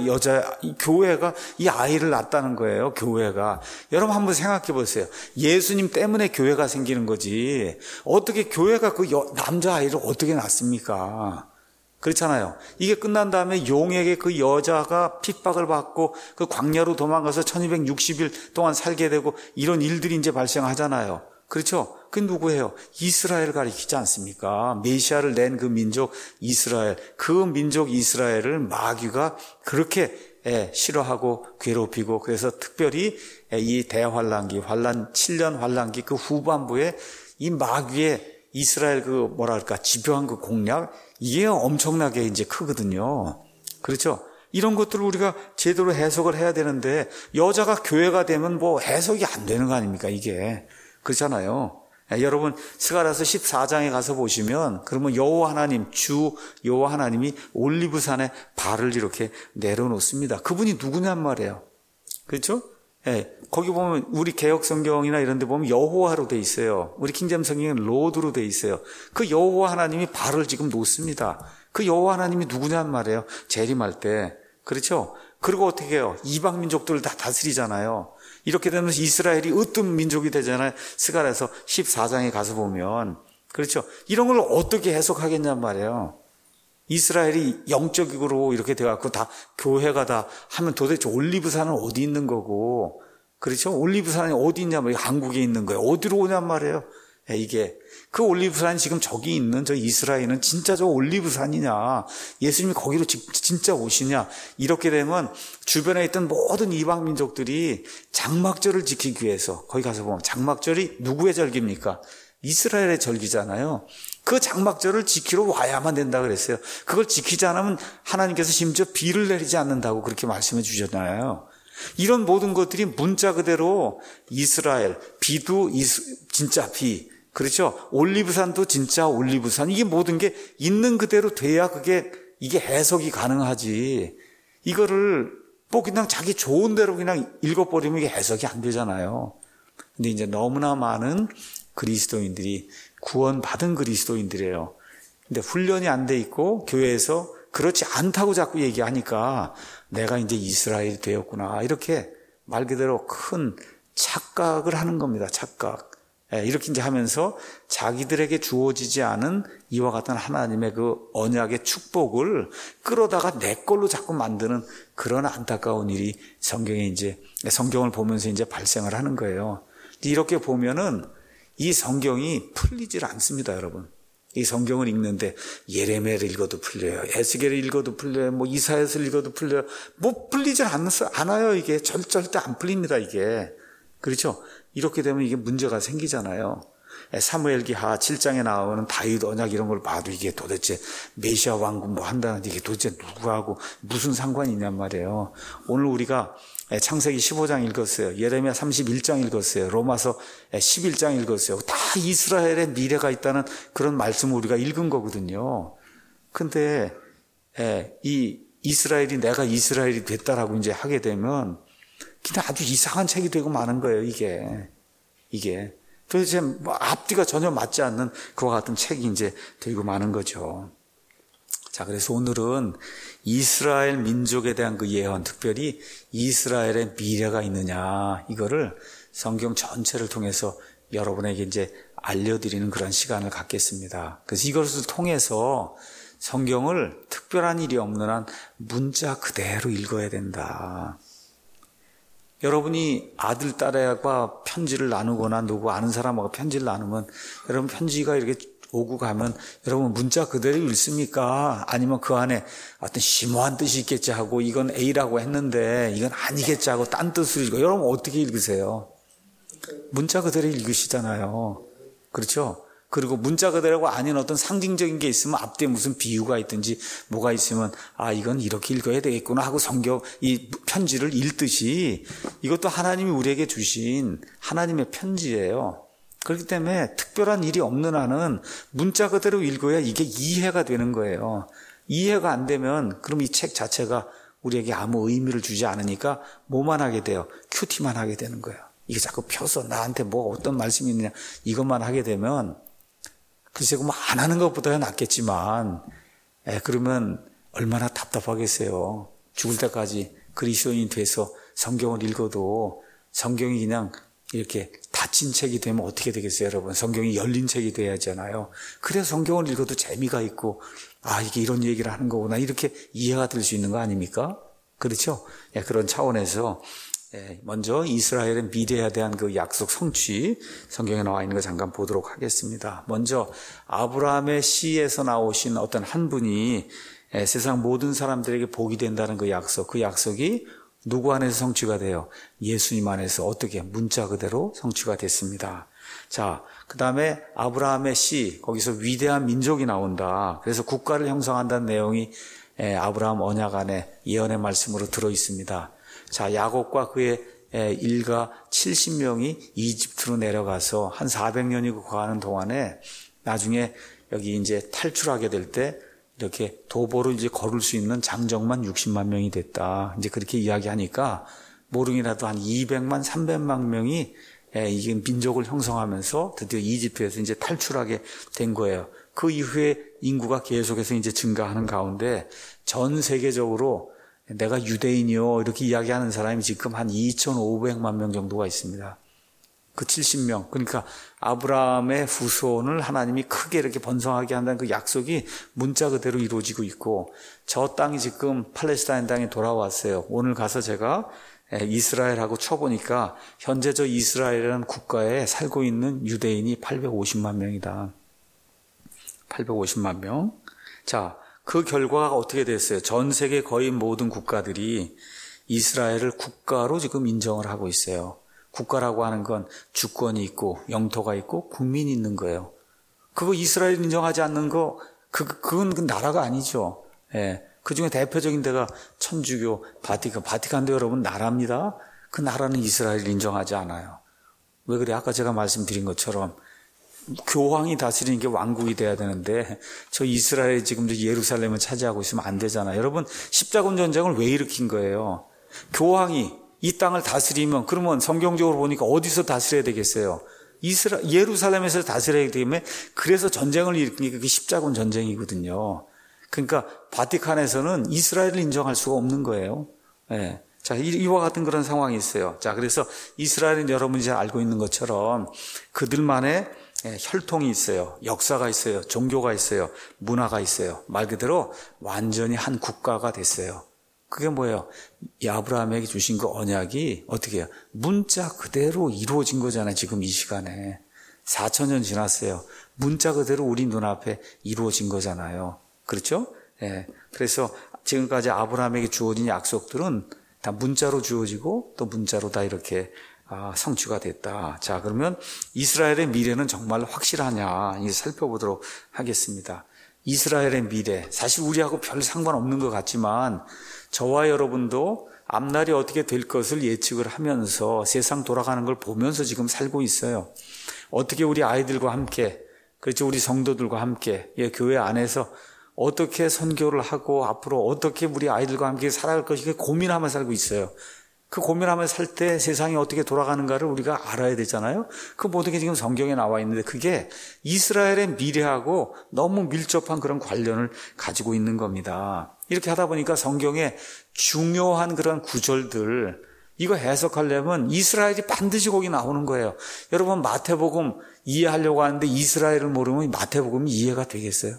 이 아이를 낳았다는 거예요. 교회가. 여러분 한번 생각해 보세요. 예수님 때문에 교회가 생기는 거지. 어떻게 교회가 그 남자아이를 어떻게 낳습니까? 그렇잖아요. 이게 끝난 다음에 용에게 그 여자가 핍박을 받고 그 광야로 도망가서 1260일 동안 살게 되고 이런 일들이 이제 발생하잖아요. 그렇죠? 그 누구예요? 이스라엘을 가리키지 않습니까? 메시아를 낸 그 민족 이스라엘. 그 민족 이스라엘을 마귀가 그렇게 싫어하고 괴롭히고 그래서 특별히 이 대환란기, 7년 환란기 그 후반부에 이 마귀의 이스라엘 지배한 그 공략 이게 엄청나게 이제 크거든요. 그렇죠? 이런 것들을 우리가 제대로 해석을 해야 되는데 여자가 교회가 되면 해석이 안 되는 거 아닙니까 이게. 그렇잖아요. 여러분 스가랴서 14장에 가서 보시면 그러면 여호와 하나님 주 여호와 하나님이 올리브산에 발을 이렇게 내려놓습니다. 그분이 누구냔 말이에요. 그렇죠? 거기 보면 우리 개역 성경이나 이런 데 보면 여호와로 돼 있어요. 우리 킹잼 성경은 로드로 돼 있어요. 그 여호와 하나님이 발을 지금 놓습니다. 그 여호와 하나님이 누구냔 말이에요. 재림할 때. 그렇죠? 그리고 어떻게 해요? 이방 민족들을 다 다스리잖아요. 이렇게 되면 이스라엘이 으뜸 민족이 되잖아요. 스가랴서 14장에 가서 보면. 그렇죠? 이런 걸 어떻게 해석하겠냔 말이에요. 이스라엘이 영적으로 이렇게 돼갖고 다 교회가 다 하면 도대체 올리브산은 어디 있는 거고, 그렇죠? 올리브산이 어디 있냐 말이에요. 한국에 있는 거예요. 어디로 오냔 말이에요. 이게 그 올리브산이 지금 저기 있는 저 이스라엘은 진짜 저 올리브산이냐, 예수님이 거기로 진짜 오시냐, 이렇게 되면 주변에 있던 모든 이방 민족들이 장막절을 지키기 위해서, 거기 가서 보면 장막절이 누구의 절기입니까? 이스라엘의 절기잖아요. 그 장막절을 지키러 와야만 된다 그랬어요. 그걸 지키지 않으면 하나님께서 심지어 비를 내리지 않는다고 그렇게 말씀해 주셨잖아요. 이런 모든 것들이 문자 그대로 이스라엘, 비도 진짜 비, 그렇죠? 올리브산도 진짜 올리브산, 이게 모든 게 있는 그대로 돼야 이게 해석이 가능하지. 이거를 뭐 그냥 자기 좋은 대로 그냥 읽어버리면 이게 해석이 안 되잖아요. 근데 이제 너무나 많은 그리스도인들이 구원받은 그리스도인들이에요. 근데 훈련이 안 돼 있고 교회에서 그렇지 않다고 자꾸 얘기하니까 내가 이제 이스라엘이 되었구나, 이렇게 말 그대로 큰 착각을 하는 겁니다. 착각. 이렇게 이제 하면서 자기들에게 주어지지 않은 이와 같은 하나님의 그 언약의 축복을 끌어다가 내 걸로 자꾸 만드는 그런 안타까운 일이 성경을 보면서 이제 발생을 하는 거예요. 이렇게 보면은 이 성경이 풀리질 않습니다, 여러분. 이 성경을 읽는데 예레미야를 읽어도 풀려요. 에스겔을 읽어도 풀려요. 뭐 이사야서를 읽어도 풀려요. 뭐 풀리질 않아요. 이게 절대 안 풀립니다, 이게. 그렇죠? 이렇게 되면 이게 문제가 생기잖아요. 사무엘기하 7장에 나오는 다윗 언약 이런 걸 봐도 이게 도대체 메시아 왕국 뭐 한다는데 이게 도대체 누구하고 무슨 상관이 있냔 말이에요. 오늘 우리가 창세기 15장 읽었어요. 예레미야 31장 읽었어요. 로마서 11장 읽었어요. 다 이스라엘의 미래가 있다는 그런 말씀을 우리가 읽은 거거든요. 근데 이 이스라엘이 내가 이스라엘이 됐다라고 이제 하게 되면 그냥 아주 이상한 책이 되고 마는 거예요, 이게. 도대체 뭐 앞뒤가 전혀 맞지 않는 그와 같은 책이 이제 되고 마는 거죠. 자, 그래서 오늘은 이스라엘 민족에 대한 그 예언, 특별히 이스라엘의 미래가 있느냐, 이거를 성경 전체를 통해서 여러분에게 이제 알려드리는 그런 시간을 갖겠습니다. 그래서 이것을 통해서 성경을 특별한 일이 없는 한 문자 그대로 읽어야 된다. 여러분이 아들, 딸과 편지를 나누거나 누구 아는 사람하고 편지를 나누면 여러분 편지가 이렇게 오고 가면 여러분 문자 그대로 읽습니까? 아니면 그 안에 어떤 심오한 뜻이 있겠지 하고 이건 A라고 했는데 이건 아니겠지 하고 딴 뜻으로 읽고, 여러분 어떻게 읽으세요? 문자 그대로 읽으시잖아요. 그렇죠? 그리고 문자 그대로가 아닌 어떤 상징적인 게 있으면 앞뒤에 무슨 비유가 있든지 뭐가 있으면 이건 이렇게 읽어야 되겠구나 하고 이 편지를 읽듯이 이것도 하나님이 우리에게 주신 하나님의 편지예요. 그렇기 때문에 특별한 일이 없는 한은 문자 그대로 읽어야 이게 이해가 되는 거예요. 이해가 안 되면 그럼 이 책 자체가 우리에게 아무 의미를 주지 않으니까 뭐만 하게 돼요? 큐티만 하게 되는 거예요. 이게 자꾸 펴서 나한테 뭐 어떤 말씀이 있느냐 이것만 하게 되면 글쎄 뭐 안 하는 것보다야 낫겠지만 그러면 얼마나 답답하겠어요. 죽을 때까지 그리스도인이 돼서 성경을 읽어도 성경이 그냥 이렇게 닫힌 책이 되면 어떻게 되겠어요, 여러분? 성경이 열린 책이 돼야 하잖아요. 그래서 성경을 읽어도 재미가 있고 이게 이런 얘기를 하는 거구나 이렇게 이해가 될 수 있는 거 아닙니까? 그렇죠? 그런 차원에서 먼저 이스라엘의 미래에 대한 그 약속 성취, 성경에 나와 있는 거 잠깐 보도록 하겠습니다. 먼저 아브라함의 씨에서 나오신 어떤 한 분이 세상 모든 사람들에게 복이 된다는 그 약속이 누구 안에서 성취가 돼요? 예수님 안에서 어떻게 문자 그대로 성취가 됐습니다. 자, 그 다음에 아브라함의 씨, 거기서 위대한 민족이 나온다. 그래서 국가를 형성한다는 내용이 아브라함 언약 안에 예언의 말씀으로 들어 있습니다. 자, 야곱과 그의 일가 70명이 이집트로 내려가서 한 400년이 가는 동안에 나중에 여기 이제 탈출하게 될 때 이렇게 도보로 이제 걸을 수 있는 장정만 60만 명이 됐다. 이제 그렇게 이야기하니까 모르기라도 한 200만, 300만 명이 이게 민족을 형성하면서 드디어 이집트에서 이제 탈출하게 된 거예요. 그 이후에 인구가 계속해서 이제 증가하는 가운데 전 세계적으로 내가 유대인이요 이렇게 이야기하는 사람이 지금 한 2,500만 명 정도가 있습니다. 그 70명. 그러니까 아브라함의 후손을 하나님이 크게 이렇게 번성하게 한다는 그 약속이 문자 그대로 이루어지고 있고, 저 땅이 지금 팔레스타인 땅에 돌아왔어요. 오늘 가서 제가 이스라엘하고 쳐보니까 현재 저 이스라엘이라는 국가에 살고 있는 유대인이 850만 명이다. 850만 명. 자, 그 결과가 어떻게 됐어요? 전 세계 거의 모든 국가들이 이스라엘을 국가로 지금 인정을 하고 있어요. 국가라고 하는 건 주권이 있고 영토가 있고 국민이 있는 거예요. 그거 이스라엘 인정하지 않는 거, 그건 그 나라가 아니죠. 예. 그 중에 대표적인 데가 천주교 바티칸도 여러분 나라입니다. 그 나라는 이스라엘 인정하지 않아요. 왜 그래? 아까 제가 말씀드린 것처럼 교황이 다스리는 게 왕국이 돼야 되는데 저 이스라엘이 지금 예루살렘을 차지하고 있으면 안 되잖아요. 여러분, 십자군 전쟁을 왜 일으킨 거예요? 교황이 이 땅을 다스리면, 그러면 성경적으로 보니까 어디서 다스려야 되겠어요? 예루살렘에서 다스려야 되기 때문에, 그래서 전쟁을 일으킨 게 그게 십자군 전쟁이거든요. 그러니까 바티칸에서는 이스라엘을 인정할 수가 없는 거예요. 예. 자, 이와 같은 그런 상황이 있어요. 자, 그래서 이스라엘은 여러분이 잘 알고 있는 것처럼 그들만의 혈통이 있어요. 역사가 있어요. 종교가 있어요. 문화가 있어요. 말 그대로 완전히 한 국가가 됐어요. 그게 뭐예요? 이 아브라함에게 주신 그 언약이 어떻게 해요? 문자 그대로 이루어진 거잖아요. 지금 이 시간에. 4,000년 지났어요. 문자 그대로 우리 눈앞에 이루어진 거잖아요. 그렇죠? 예. 그래서 지금까지 아브라함에게 주어진 약속들은 다 문자로 주어지고 또 문자로 다 이렇게 성취가 됐다. 자, 그러면 이스라엘의 미래는 정말 확실하냐, 이제 살펴보도록 하겠습니다. 이스라엘의 미래, 사실 우리하고 별 상관없는 것 같지만 저와 여러분도 앞날이 어떻게 될 것을 예측을 하면서 세상 돌아가는 걸 보면서 지금 살고 있어요. 어떻게 우리 아이들과 함께, 그렇죠, 우리 성도들과 함께, 교회 안에서 어떻게 선교를 하고 앞으로 어떻게 우리 아이들과 함께 살아갈 것인가 고민하면서 살고 있어요. 그 고민하면서 살 때 세상이 어떻게 돌아가는가를 우리가 알아야 되잖아요. 그 모든 게 지금 성경에 나와 있는데 그게 이스라엘의 미래하고 너무 밀접한 그런 관련을 가지고 있는 겁니다. 이렇게 하다 보니까 성경에 중요한 그런 구절들, 이거 해석하려면 이스라엘이 반드시 거기 나오는 거예요. 여러분, 마태복음 이해하려고 하는데 이스라엘을 모르면 마태복음이 이해가 되겠어요?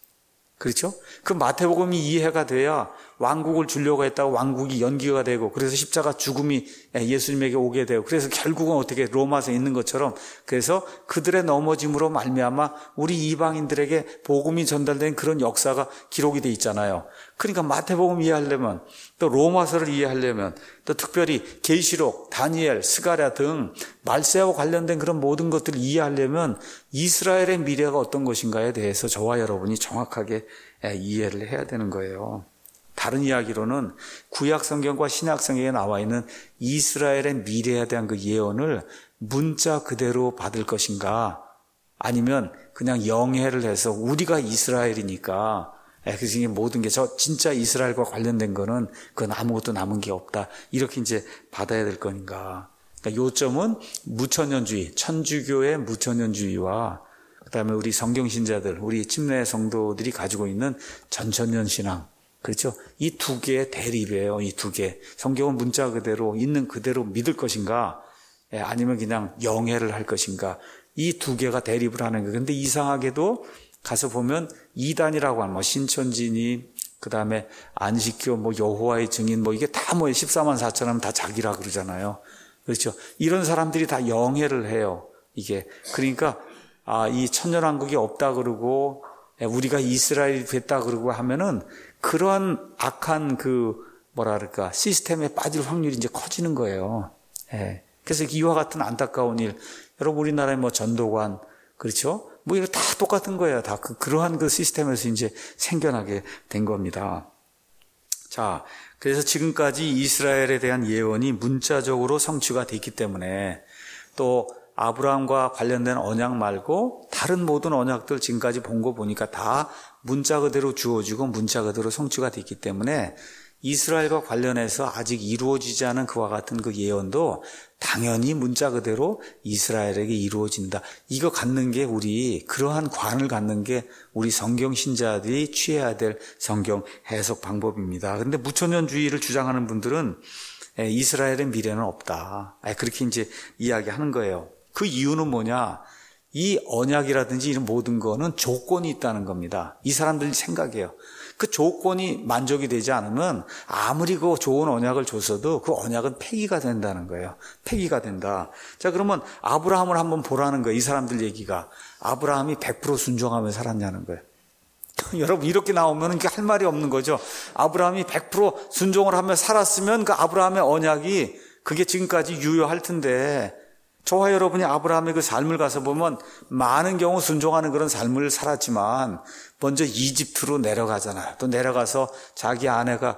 그렇죠? 그 마태복음이 이해가 돼야 왕국을 주려고 했다가 왕국이 연기가 되고, 그래서 십자가 죽음이 예수님에게 오게 되고, 그래서 결국은 어떻게 로마서에 있는 것처럼, 그래서 그들의 넘어짐으로 말미암아 우리 이방인들에게 복음이 전달된 그런 역사가 기록이 돼 있잖아요. 그러니까 마태복음 이해하려면, 또 로마서를 이해하려면, 또 특별히 계시록, 다니엘, 스가랴 등 말세와 관련된 그런 모든 것들을 이해하려면 이스라엘의 미래가 어떤 것인가에 대해서 저와 여러분이 정확하게 이해를 해야 되는 거예요. 다른 이야기로는 구약 성경과 신약 성경에 나와 있는 이스라엘의 미래에 대한 그 예언을 문자 그대로 받을 것인가, 아니면 그냥 영해를 해서 우리가 이스라엘이니까 그래서 모든 게 저 진짜 이스라엘과 관련된 거는 그건 아무것도 남은 게 없다, 이렇게 이제 받아야 될 건가. 그러니까 요점은 무천년주의, 천주교의 무천년주의와 그다음에 우리 성경신자들, 우리 침례 성도들이 가지고 있는 전천년 신앙, 그렇죠? 이 두 개의 대립이에요. 이 두 개. 성경은 문자 그대로 있는 그대로 믿을 것인가, 아니면 그냥 영해를 할 것인가. 이 두 개가 대립을 하는 거예요. 그런데 이상하게도 가서 보면 이단이라고 하는 신천지니, 그다음에 안식교, 여호와의 증인, 이게 다 14만 4천 하면 다 자기라 그러잖아요. 그렇죠? 이런 사람들이 다 영해를 해요. 이게. 그러니까 이 천년왕국이 없다 그러고 우리가 이스라엘이 됐다 그러고 하면은 그러한 악한 시스템에 빠질 확률이 이제 커지는 거예요. 그래서 이와 같은 안타까운 일, 여러분 우리나라의 전도관, 그렇죠? 이거 다 똑같은 거예요. 다 그러한 그 시스템에서 이제 생겨나게 된 겁니다. 자, 그래서 지금까지 이스라엘에 대한 예언이 문자적으로 성취가 됐기 때문에, 또 아브라함과 관련된 언약 말고 다른 모든 언약들 지금까지 본 거 보니까 다 문자 그대로 주어지고 문자 그대로 성취가 됐기 때문에 이스라엘과 관련해서 아직 이루어지지 않은 그와 같은 그 예언도 당연히 문자 그대로 이스라엘에게 이루어진다. 이거 갖는 게 그러한 관을 갖는 게 우리 성경 신자들이 취해야 될 성경 해석 방법입니다. 그런데 무천년주의를 주장하는 분들은 이스라엘의 미래는 없다, 그렇게 이제 이야기하는 거예요. 그 이유는 뭐냐? 이 언약이라든지 이런 모든 거는 조건이 있다는 겁니다. 이 사람들이 생각해요. 그 조건이 만족이 되지 않으면 아무리 그 좋은 언약을 줬어도 그 언약은 폐기가 된다는 거예요. 폐기가 된다. 자, 그러면 아브라함을 한번 보라는 거예요. 이 사람들 얘기가. 아브라함이 100% 순종하며 살았냐는 거예요. 여러분, 이렇게 나오면 할 말이 없는 거죠. 아브라함이 100% 순종을 하며 살았으면 그 아브라함의 언약이 그게 지금까지 유효할 텐데, 저와 여러분이 아브라함의 그 삶을 가서 보면 많은 경우 순종하는 그런 삶을 살았지만 먼저 이집트로 내려가잖아요. 또 내려가서 자기 아내가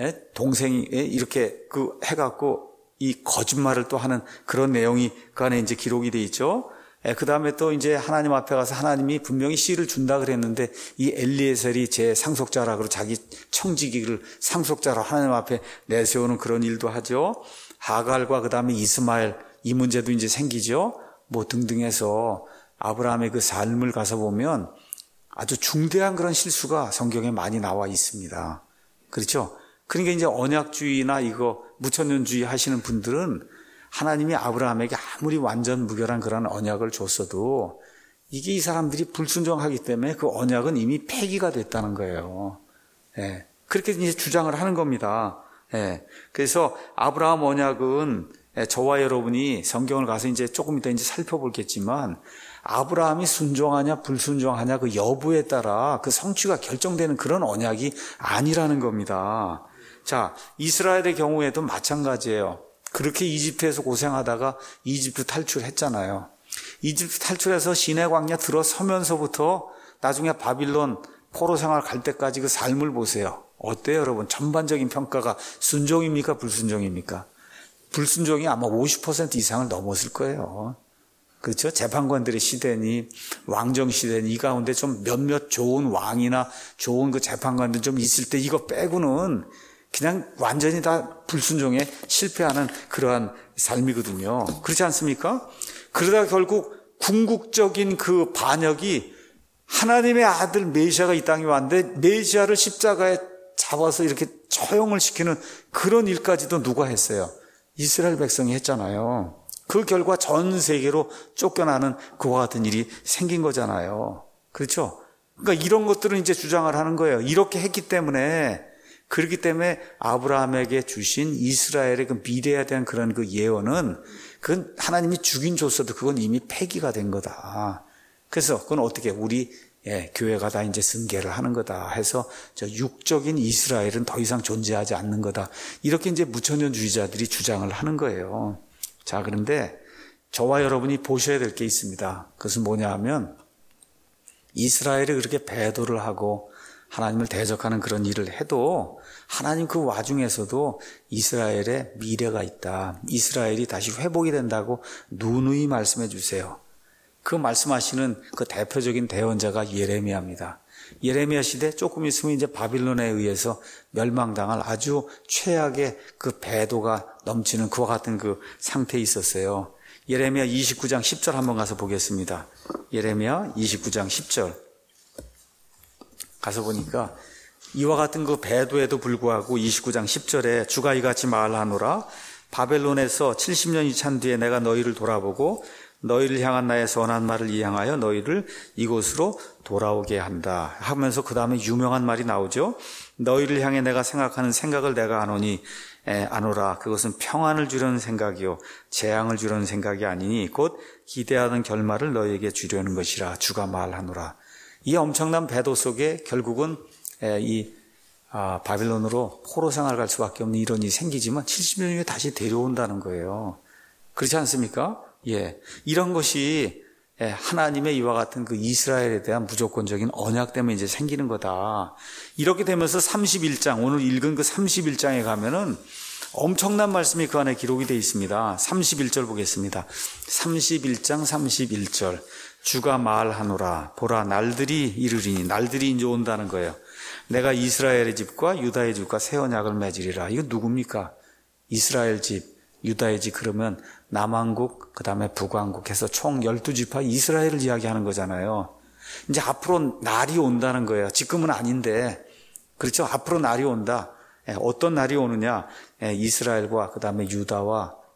동생이 이렇게 그 해갖고 이 거짓말을 또 하는 그런 내용이 그 안에 이제 기록이 돼 있죠. 그 다음에 또 이제 하나님 앞에 가서 하나님이 분명히 씨를 준다 그랬는데 이 엘리에셀이 제 상속자라고 자기 청지기를 상속자로 하나님 앞에 내세우는 그런 일도 하죠. 하갈과 그 다음에 이스마엘 이 문제도 이제 생기죠. 뭐 등등 해서 아브라함의 그 삶을 가서 보면 아주 중대한 그런 실수가 성경에 많이 나와 있습니다. 그렇죠? 그러니까 이제 언약주의나 이거 무천년주의 하시는 분들은 하나님이 아브라함에게 아무리 완전 무결한 그런 언약을 줬어도 이게 이 사람들이 불순종하기 때문에 그 언약은 이미 폐기가 됐다는 거예요. 예. 그렇게 이제 주장을 하는 겁니다. 예. 그래서 아브라함 언약은 저와 여러분이 성경을 가서 이제 조금 이따 이제 살펴보겠지만 아브라함이 순종하냐 불순종하냐 그 여부에 따라 그 성취가 결정되는 그런 언약이 아니라는 겁니다. 자, 이스라엘의 경우에도 마찬가지예요. 그렇게 이집트에서 고생하다가 이집트 탈출했잖아요. 이집트 탈출해서 시내 광야 들어서면서부터 나중에 바빌론 포로 생활 갈 때까지 그 삶을 보세요. 어때요, 여러분? 전반적인 평가가 순종입니까 불순종입니까? 불순종이 아마 50% 이상을 넘었을 거예요. 그렇죠? 재판관들의 시대니 왕정 시대니 이 가운데 좀 몇몇 좋은 왕이나 좋은 그 재판관들 좀 있을 때 이거 빼고는 그냥 완전히 다 불순종에 실패하는 그러한 삶이거든요. 그렇지 않습니까? 그러다 결국 궁극적인 그 반역이 하나님의 아들 메시아가 이 땅에 왔는데 메시아를 십자가에 잡아서 이렇게 처형을 시키는 그런 일까지도 누가 했어요? 이스라엘 백성이 했잖아요. 그 결과 전 세계로 쫓겨나는 그와 같은 일이 생긴 거잖아요. 그렇죠? 그러니까 이런 것들은 이제 주장을 하는 거예요. 이렇게 했기 때문에, 그렇기 때문에 아브라함에게 주신 이스라엘의 그 미래에 대한 그런 그 예언은 그건 하나님이 주긴 줬어도 그건 이미 폐기가 된 거다. 그래서 그건 어떻게 우리 교회가 다 이제 승계를 하는 거다 해서 저 육적인 이스라엘은 더 이상 존재하지 않는 거다. 이렇게 이제 무천년주의자들이 주장을 하는 거예요. 자, 그런데 저와 여러분이 보셔야 될 게 있습니다. 그것은 뭐냐 하면 이스라엘이 그렇게 배도를 하고 하나님을 대적하는 그런 일을 해도 하나님 그 와중에서도 이스라엘의 미래가 있다. 이스라엘이 다시 회복이 된다고 누누이 말씀해 주세요. 그 말씀하시는 그 대표적인 대언자가 예레미야입니다. 예레미야 시대 조금 있으면 이제 바빌론에 의해서 멸망당할 아주 최악의 그 배도가 넘치는 그와 같은 그 상태에 있었어요. 예레미야 29장 10절 한번 가서 보겠습니다. 예레미야 29장 10절 가서 보니까 이와 같은 그 배도에도 불구하고 29장 10절에 주가 이같이 말하노라 바벨론에서 70년이 찬 뒤에 내가 너희를 돌아보고 너희를 향한 나의 선한 말을 이행하여 너희를 이곳으로 돌아오게 한다 하면서 그 다음에 유명한 말이 나오죠. 너희를 향해 내가 생각하는 생각을 내가 아노라. 그것은 평안을 주려는 생각이요 재앙을 주려는 생각이 아니니 곧 기대하는 결말을 너희에게 주려는 것이라 주가 말하노라. 이 엄청난 배도 속에 결국은 바빌론으로 포로 생활을 갈 수밖에 없는 이런 일이 생기지만 70년 후에 다시 데려온다는 거예요. 그렇지 않습니까? 예, 이런 것이 하나님의 이와 같은 그 이스라엘에 대한 무조건적인 언약 때문에 이제 생기는 거다. 이렇게 되면서 31장, 오늘 읽은 그 31장에 가면은 엄청난 말씀이 그 안에 기록이 되어 있습니다. 31절 보겠습니다. 31장 31절. 주가 말하노라. 보라, 날들이 이르리니, 날들이 이제 온다는 거예요. 내가 이스라엘의 집과 유다의 집과 새 언약을 맺으리라. 이거 누굽니까? 이스라엘 집, 유다의 집 그러면 남왕국, 그 다음에 북왕국 해서 총 12지파 이스라엘을 이야기하는 거잖아요. 이제 앞으로 날이 온다는 거예요. 지금은 아닌데. 그렇죠? 앞으로 날이 온다. 어떤 날이 오느냐? 이스라엘과 그 다음에 유다와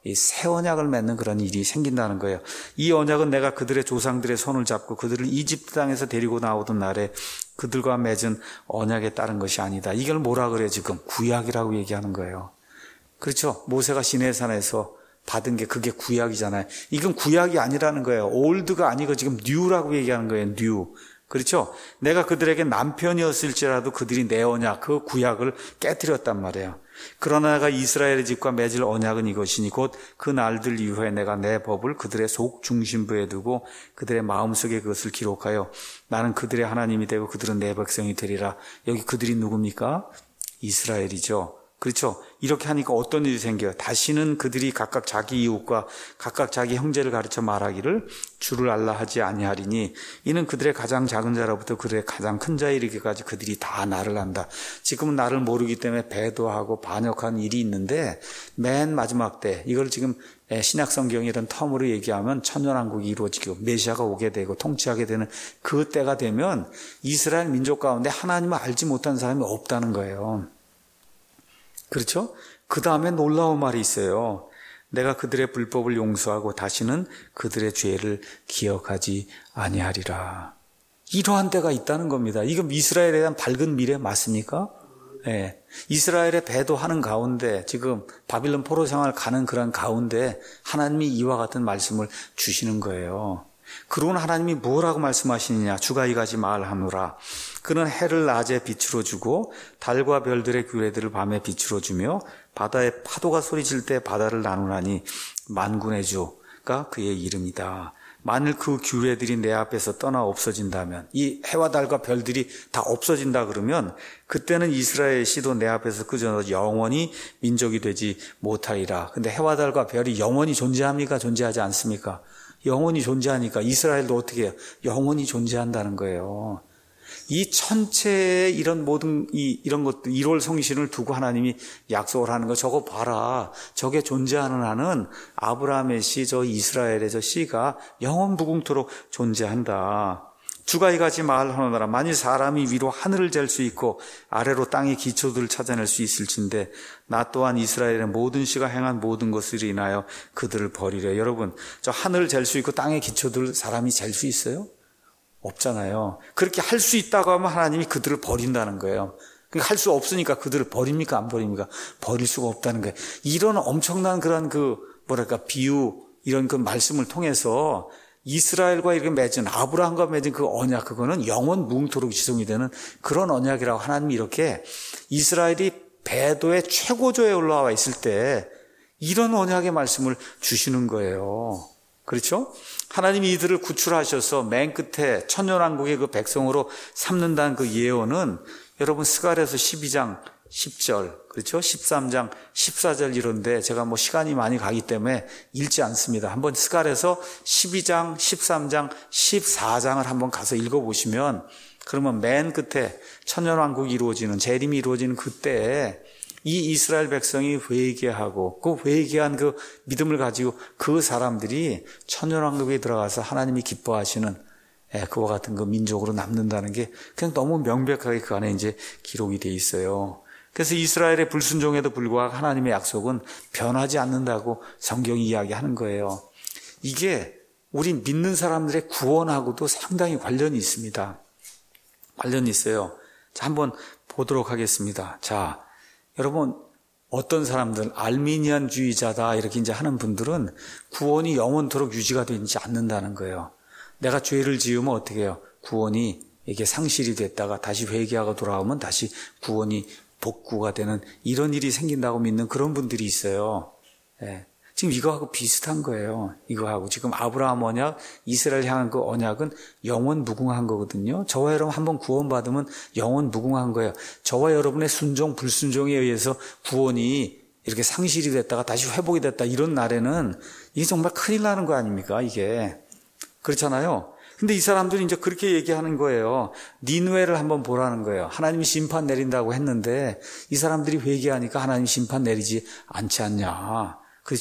이 새 언약을 맺는 그런 일이 생긴다는 거예요. 이 언약은 내가 그들의 조상들의 손을 잡고 그들을 이집트 땅에서 데리고 나오던 날에 그들과 맺은 언약에 따른 것이 아니다. 이걸 뭐라 그래요? 지금 구약이라고 얘기하는 거예요. 그렇죠? 모세가 시내산에서 받은 게 그게 구약이잖아요. 이건 구약이 아니라는 거예요. 올드가 아니고 지금 뉴라고 얘기하는 거예요. 뉴. 그렇죠? 내가 그들에게 남편이었을지라도 그들이 내 언약, 그 구약을 깨뜨렸단 말이에요. 그러나 내가 이스라엘의 집과 맺을 언약은 이것이니 곧 그 날들 이후에 내가 내 법을 그들의 속 중심부에 두고 그들의 마음속에 그것을 기록하여 나는 그들의 하나님이 되고 그들은 내 백성이 되리라. 여기 그들이 누굽니까? 이스라엘이죠. 그렇죠? 이렇게 하니까 어떤 일이 생겨요? 다시는 그들이 각각 자기 이웃과 각각 자기 형제를 가르쳐 말하기를 주를 알라 하지 아니하리니 이는 그들의 가장 작은 자로부터 그들의 가장 큰 자에 이르기까지 그들이 다 나를 안다. 지금은 나를 모르기 때문에 배도하고 반역한 일이 있는데 맨 마지막 때 이걸 지금 신약 성경의 이런 텀으로 얘기하면 천년왕국이 이루어지고 메시아가 오게 되고 통치하게 되는 그 때가 되면 이스라엘 민족 가운데 하나님을 알지 못한 사람이 없다는 거예요. 그렇죠? 그 다음에 놀라운 말이 있어요. 내가 그들의 불법을 용서하고 다시는 그들의 죄를 기억하지 아니하리라. 이러한 때가 있다는 겁니다. 이건 이스라엘에 대한 밝은 미래 맞습니까? 네. 이스라엘의 배도하는 가운데 지금 바빌론 포로 생활 가는 그런 가운데 하나님이 이와 같은 말씀을 주시는 거예요. 그러나 하나님이 뭐라고 말씀하시느냐? 주가 이같이 말하노라. 그는 해를 낮에 빛으로 주고 달과 별들의 규례들을 밤에 빛으로 주며 바다의 파도가 소리칠 때 바다를 나누나니 만군의 주가 그의 이름이다. 만일 그 규례들이 내 앞에서 떠나 없어진다면, 이 해와 달과 별들이 다 없어진다 그러면 그때는 이스라엘 씨도 내 앞에서 그저 영원히 민족이 되지 못하리라. 근데 해와 달과 별이 영원히 존재합니까? 존재하지 않습니까? 영원히 존재하니까 이스라엘도 어떻게 해요? 영원히 존재한다는 거예요. 이 천체의 이런 모든 이런 것들 1월 성신을 두고 하나님이 약속을 하는 거 저거 봐라. 저게 존재하는 한은 아브라함의 씨, 저 이스라엘의 저 씨가 영원 무궁토록 존재한다. 주가 이같이 말하노라. 만일 사람이 위로 하늘을 잴 수 있고 아래로 땅의 기초들을 찾아낼 수 있을진데 나 또한 이스라엘의 모든 씨가 행한 모든 것을 인하여 그들을 버리래. 여러분, 저 하늘을 잴 수 있고 땅의 기초들을 사람이 잴 수 있어요? 없잖아요. 그렇게 할 수 있다고 하면 하나님이 그들을 버린다는 거예요. 할 수 없으니까 그들을 버립니까? 안 버립니까? 버릴 수가 없다는 거예요. 이런 엄청난 그런 비유, 이런 그 말씀을 통해서 이스라엘과 이렇게 맺은, 아브라함과 맺은 그 언약, 그거는 영원 무궁토록 지속이 되는 그런 언약이라고 하나님이 이렇게 이스라엘이 배도의 최고조에 올라와 있을 때 이런 언약의 말씀을 주시는 거예요. 그렇죠? 하나님이 이들을 구출하셔서 맨 끝에 천년왕국의 그 백성으로 삼는다는 그 예언은 여러분 스가랴서 12장 10절, 그렇죠? 13장 14절 이런데 제가 시간이 많이 가기 때문에 읽지 않습니다. 한번 스가랴서 12장 13장 14장을 한번 가서 읽어보시면 그러면 맨 끝에 천년왕국이 이루어지는, 재림이 이루어지는 그때에 이 이스라엘 백성이 회개하고 그 회개한 그 믿음을 가지고 그 사람들이 천년왕국에 들어가서 하나님이 기뻐하시는 그와 같은 그 민족으로 남는다는 게 그냥 너무 명백하게 그 안에 이제 기록이 돼 있어요. 그래서 이스라엘의 불순종에도 불구하고 하나님의 약속은 변하지 않는다고 성경이 이야기하는 거예요. 이게 우리 믿는 사람들의 구원하고도 상당히 관련이 있습니다. 관련이 있어요. 자, 한번 보도록 하겠습니다. 자, 여러분, 어떤 사람들, 알미니안주의자다 이렇게 이제 하는 분들은 구원이 영원토록 유지가 되지 않는다는 거예요. 내가 죄를 지으면 어떻게 해요? 구원이 이게 상실이 됐다가 다시 회개하고 돌아오면 다시 구원이 복구가 되는 이런 일이 생긴다고 믿는 그런 분들이 있어요. 예. 지금 이거하고 비슷한 거예요. 이거하고 지금 아브라함 언약, 이스라엘 향한 그 언약은 영원 무궁한 거거든요. 저와 여러분 한번 구원받으면 영원 무궁한 거예요. 저와 여러분의 순종, 불순종에 의해서 구원이 이렇게 상실이 됐다가 다시 회복이 됐다 이런 날에는 이게 정말 큰일 나는 거 아닙니까? 이게. 그렇잖아요. 근데 이 사람들이 이제 그렇게 얘기하는 거예요. 니느웨를 한번 보라는 거예요. 하나님이 심판 내린다고 했는데 이 사람들이 회개하니까 하나님 심판 내리지 않지 않냐. 그렇죠?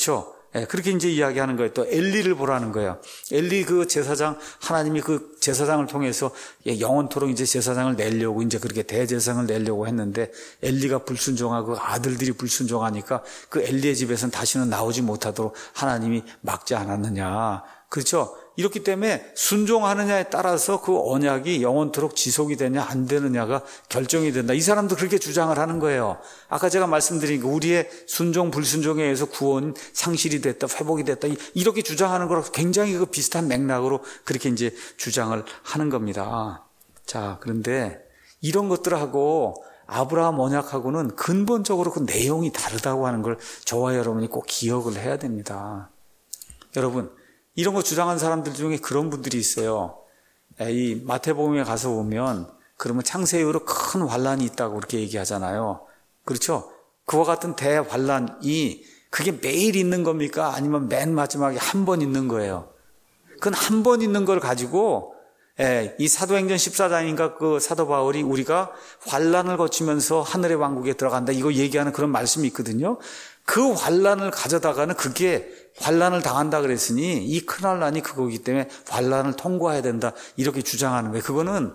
그렇게 이제 이야기하는 거예요. 또 엘리를 보라는 거예요. 엘리 그 제사장, 하나님이 그 제사장을 통해서 영원토록 이제 제사장을 내려고 이제 그렇게 대제사장을 내려고 했는데 엘리가 불순종하고 아들들이 불순종하니까 그 엘리의 집에서는 다시는 나오지 못하도록 하나님이 막지 않았느냐. 그렇죠? 이렇기 때문에 순종하느냐에 따라서 그 언약이 영원토록 지속이 되냐 안 되느냐가 결정이 된다. 이 사람도 그렇게 주장을 하는 거예요. 아까 제가 말씀드린 우리의 순종 불순종에 의해서 구원 상실이 됐다, 회복이 됐다, 이렇게 주장하는 거랑 굉장히 그 비슷한 맥락으로 그렇게 이제 주장을 하는 겁니다. 자, 그런데 이런 것들하고 아브라함 언약하고는 근본적으로 그 내용이 다르다고 하는 걸 저와 여러분이 꼭 기억을 해야 됩니다. 여러분, 이런 거 주장하는 사람들 중에 그런 분들이 있어요. 이 마태복음에 가서 보면 그러면 창세 이후로 큰 환란이 있다고 그렇게 얘기하잖아요. 그렇죠? 그와 같은 대환란이 그게 매일 있는 겁니까? 아니면 맨 마지막에 한 번 있는 거예요? 그건 한 번 있는 걸 가지고 이 사도행전 14장인가 그 사도 바울이 우리가 환란을 거치면서 하늘의 왕국에 들어간다 이거 얘기하는 그런 말씀이 있거든요. 그 환란을 가져다가는 그게 환란을 당한다 그랬으니 이 큰 환란이 그거기 때문에 환란을 통과해야 된다 이렇게 주장하는 거예요. 그거는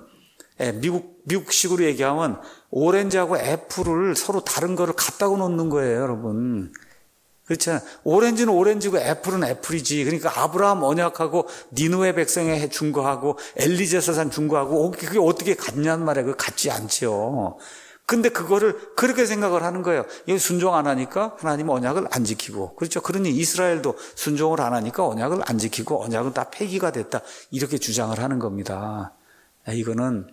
미국식으로 얘기하면 오렌지하고 애플을 서로 다른 거를 갖다가 놓는 거예요, 여러분. 그렇잖아요. 오렌지는 오렌지고 애플은 애플이지. 그러니까 아브라함 언약하고 니느웨 백성에 준 거하고 엘리 제사장 준 거하고 그게 어떻게 같냔 말이에요. 그거 같지 않죠. 근데 그거를 그렇게 생각을 하는 거예요. 이거 순종 안 하니까 하나님은 언약을 안 지키고. 그렇죠. 그러니 이스라엘도 순종을 안 하니까 언약을 안 지키고 언약은 다 폐기가 됐다. 이렇게 주장을 하는 겁니다. 이거는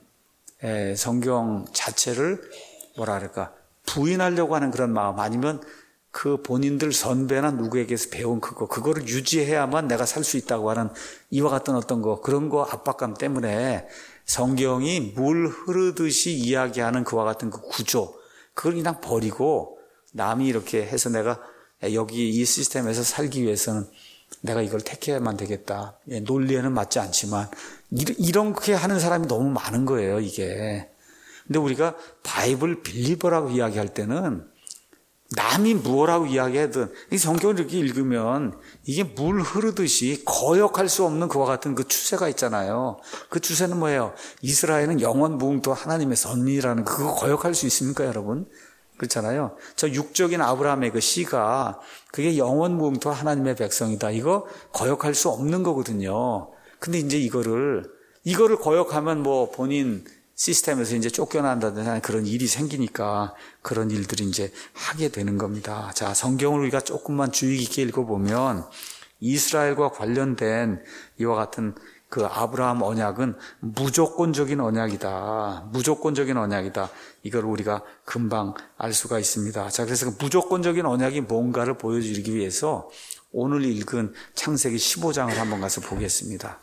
성경 자체를 뭐라 그럴까 부인하려고 하는 그런 마음 아니면 그 본인들 선배나 누구에게서 배운 그거를 유지해야만 내가 살 수 있다고 하는 이와 같은 어떤 그런 거 압박감 때문에 성경이 물 흐르듯이 이야기하는 그와 같은 그 구조, 그걸 그냥 버리고 남이 이렇게 해서 내가 여기 이 시스템에서 살기 위해서는 내가 이걸 택해야만 되겠다. 논리에는 맞지 않지만 이렇게 하는 사람이 너무 많은 거예요, 이게. 근데 우리가 바이블 빌리버라고 이야기할 때는 남이 뭐라고 이야기하든 이 성경을 이렇게 읽으면 이게 물 흐르듯이 거역할 수 없는 그와 같은 그 추세가 있잖아요. 그 추세는 뭐예요? 이스라엘은 영원 무궁토 하나님의 선민이라는 그거 거역할 수 있습니까, 여러분? 그렇잖아요. 저 육적인 아브라함의 그 씨가 그게 영원 무궁토 하나님의 백성이다. 이거 거역할 수 없는 거거든요. 근데 이제 이거를 거역하면 뭐 본인 시스템에서 이제 쫓겨난다든지 그런 일이 생기니까 그런 일들이 이제 하게 되는 겁니다. 자, 성경을 우리가 조금만 주의 깊게 읽어보면 이스라엘과 관련된 이와 같은 그 아브라함 언약은 무조건적인 언약이다. 무조건적인 언약이다. 이걸 우리가 금방 알 수가 있습니다. 자, 그래서 그 무조건적인 언약이 뭔가를 보여주기 위해서 오늘 읽은 창세기 15장을 한번 가서 보겠습니다.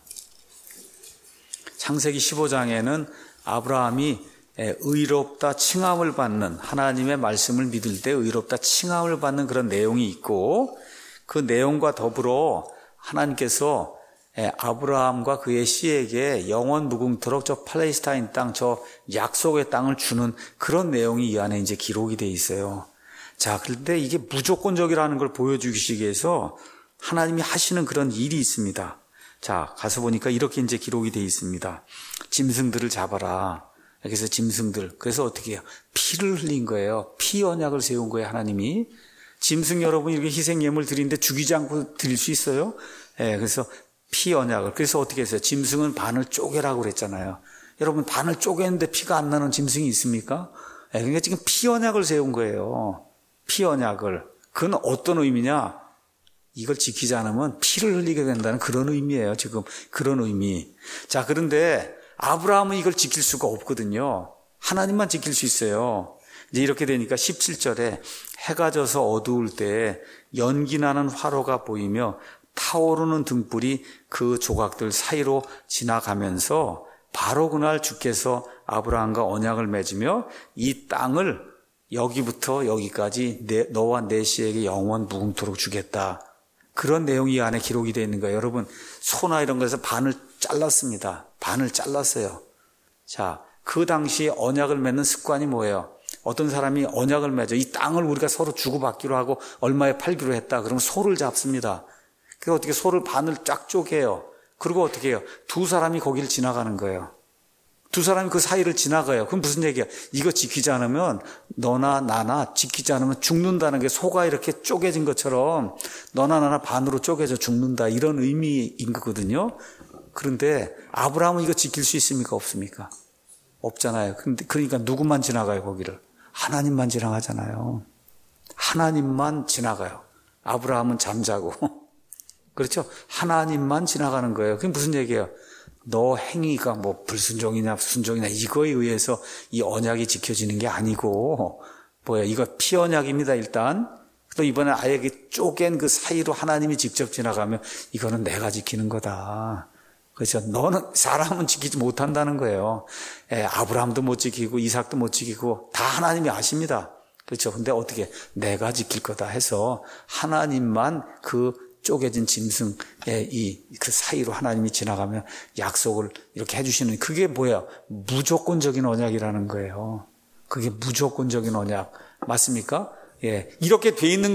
창세기 15장에는 아브라함이 의롭다 칭함을 받는 하나님의 말씀을 믿을 때 의롭다 칭함을 받는 그런 내용이 있고 그 내용과 더불어 하나님께서 아브라함과 그의 씨에게 영원 무궁토록 저 팔레스타인 땅, 저 약속의 땅을 주는 그런 내용이 이 안에 이제 기록이 돼 있어요. 자, 그런데 이게 무조건적이라는 걸 보여주기 위해서 하나님이 하시는 그런 일이 있습니다. 자, 가서 보니까 이렇게 이제 기록이 돼 있습니다. 짐승들을 잡아라. 그래서 짐승들. 그래서 어떻게 해요? 피를 흘린 거예요. 피 언약을 세운 거예요, 하나님이. 짐승 여러분 이렇게 희생 예물 드리는데 죽이지 않고 드릴 수 있어요? 그래서 피 언약을. 그래서 어떻게 했어요? 짐승은 반을 쪼개라고 그랬잖아요. 여러분 반을 쪼개는데 피가 안 나는 짐승이 있습니까? 그러니까 지금 피 언약을 세운 거예요. 피 언약을. 그건 어떤 의미냐? 이걸 지키지 않으면 피를 흘리게 된다는 그런 의미예요. 지금 그런 의미. 자, 그런데 아브라함은 이걸 지킬 수가 없거든요. 하나님만 지킬 수 있어요. 이제 이렇게 되니까 17절에 해가 져서 어두울 때 연기나는 화로가 보이며 타오르는 등불이 그 조각들 사이로 지나가면서 바로 그날 주께서 아브라함과 언약을 맺으며 이 땅을 여기부터 여기까지 너와 내 씨에게 영원 무궁토록 주겠다. 그런 내용이 이 안에 기록이 되어 있는 거예요. 여러분, 소나 이런 것에서 반을 잘랐습니다. 반을 잘랐어요. 자, 그 당시 언약을 맺는 습관이 뭐예요? 어떤 사람이 언약을 맺어 이 땅을 우리가 서로 주고받기로 하고 얼마에 팔기로 했다. 그러면 소를 잡습니다. 그래서 어떻게 소를 반을 쫙 쪼개요. 그리고 어떻게 해요? 두 사람이 거기를 지나가는 거예요. 두 사람이 그 사이를 지나가요. 그럼 무슨 얘기야? 이거 지키지 않으면 너나 나나 지키지 않으면 죽는다는 게 소가 이렇게 쪼개진 것처럼 너나 나나 반으로 쪼개져 죽는다. 이런 의미인 거거든요. 그런데 아브라함은 이거 지킬 수 있습니까? 없습니까? 없잖아요. 그러니까 누구만 지나가요, 거기를? 하나님만 지나가잖아요. 하나님만 지나가요. 아브라함은 잠자고. 그렇죠? 하나님만 지나가는 거예요. 그게 무슨 얘기예요? 너 행위가 뭐 불순종이냐 순종이냐 이거에 의해서 이 언약이 지켜지는 게 아니고 이거 피언약입니다. 일단 또 이번에 아예 쪼갠 그 사이로 하나님이 직접 지나가면 이거는 내가 지키는 거다. 그렇죠? 너는 사람은 지키지 못한다는 거예요. 아브라함도 못 지키고 이삭도 못 지키고 다 하나님이 아십니다. 그렇죠? 근데 어떻게 내가 지킬 거다 해서 하나님만 그 쪼개진 짐승의 그 사이로 하나님이 지나가면 약속을 이렇게 해주시는 그게 뭐야? 무조건적인 언약이라는 거예요. 그게 무조건적인 언약 맞습니까? 예, 이렇게 돼 있는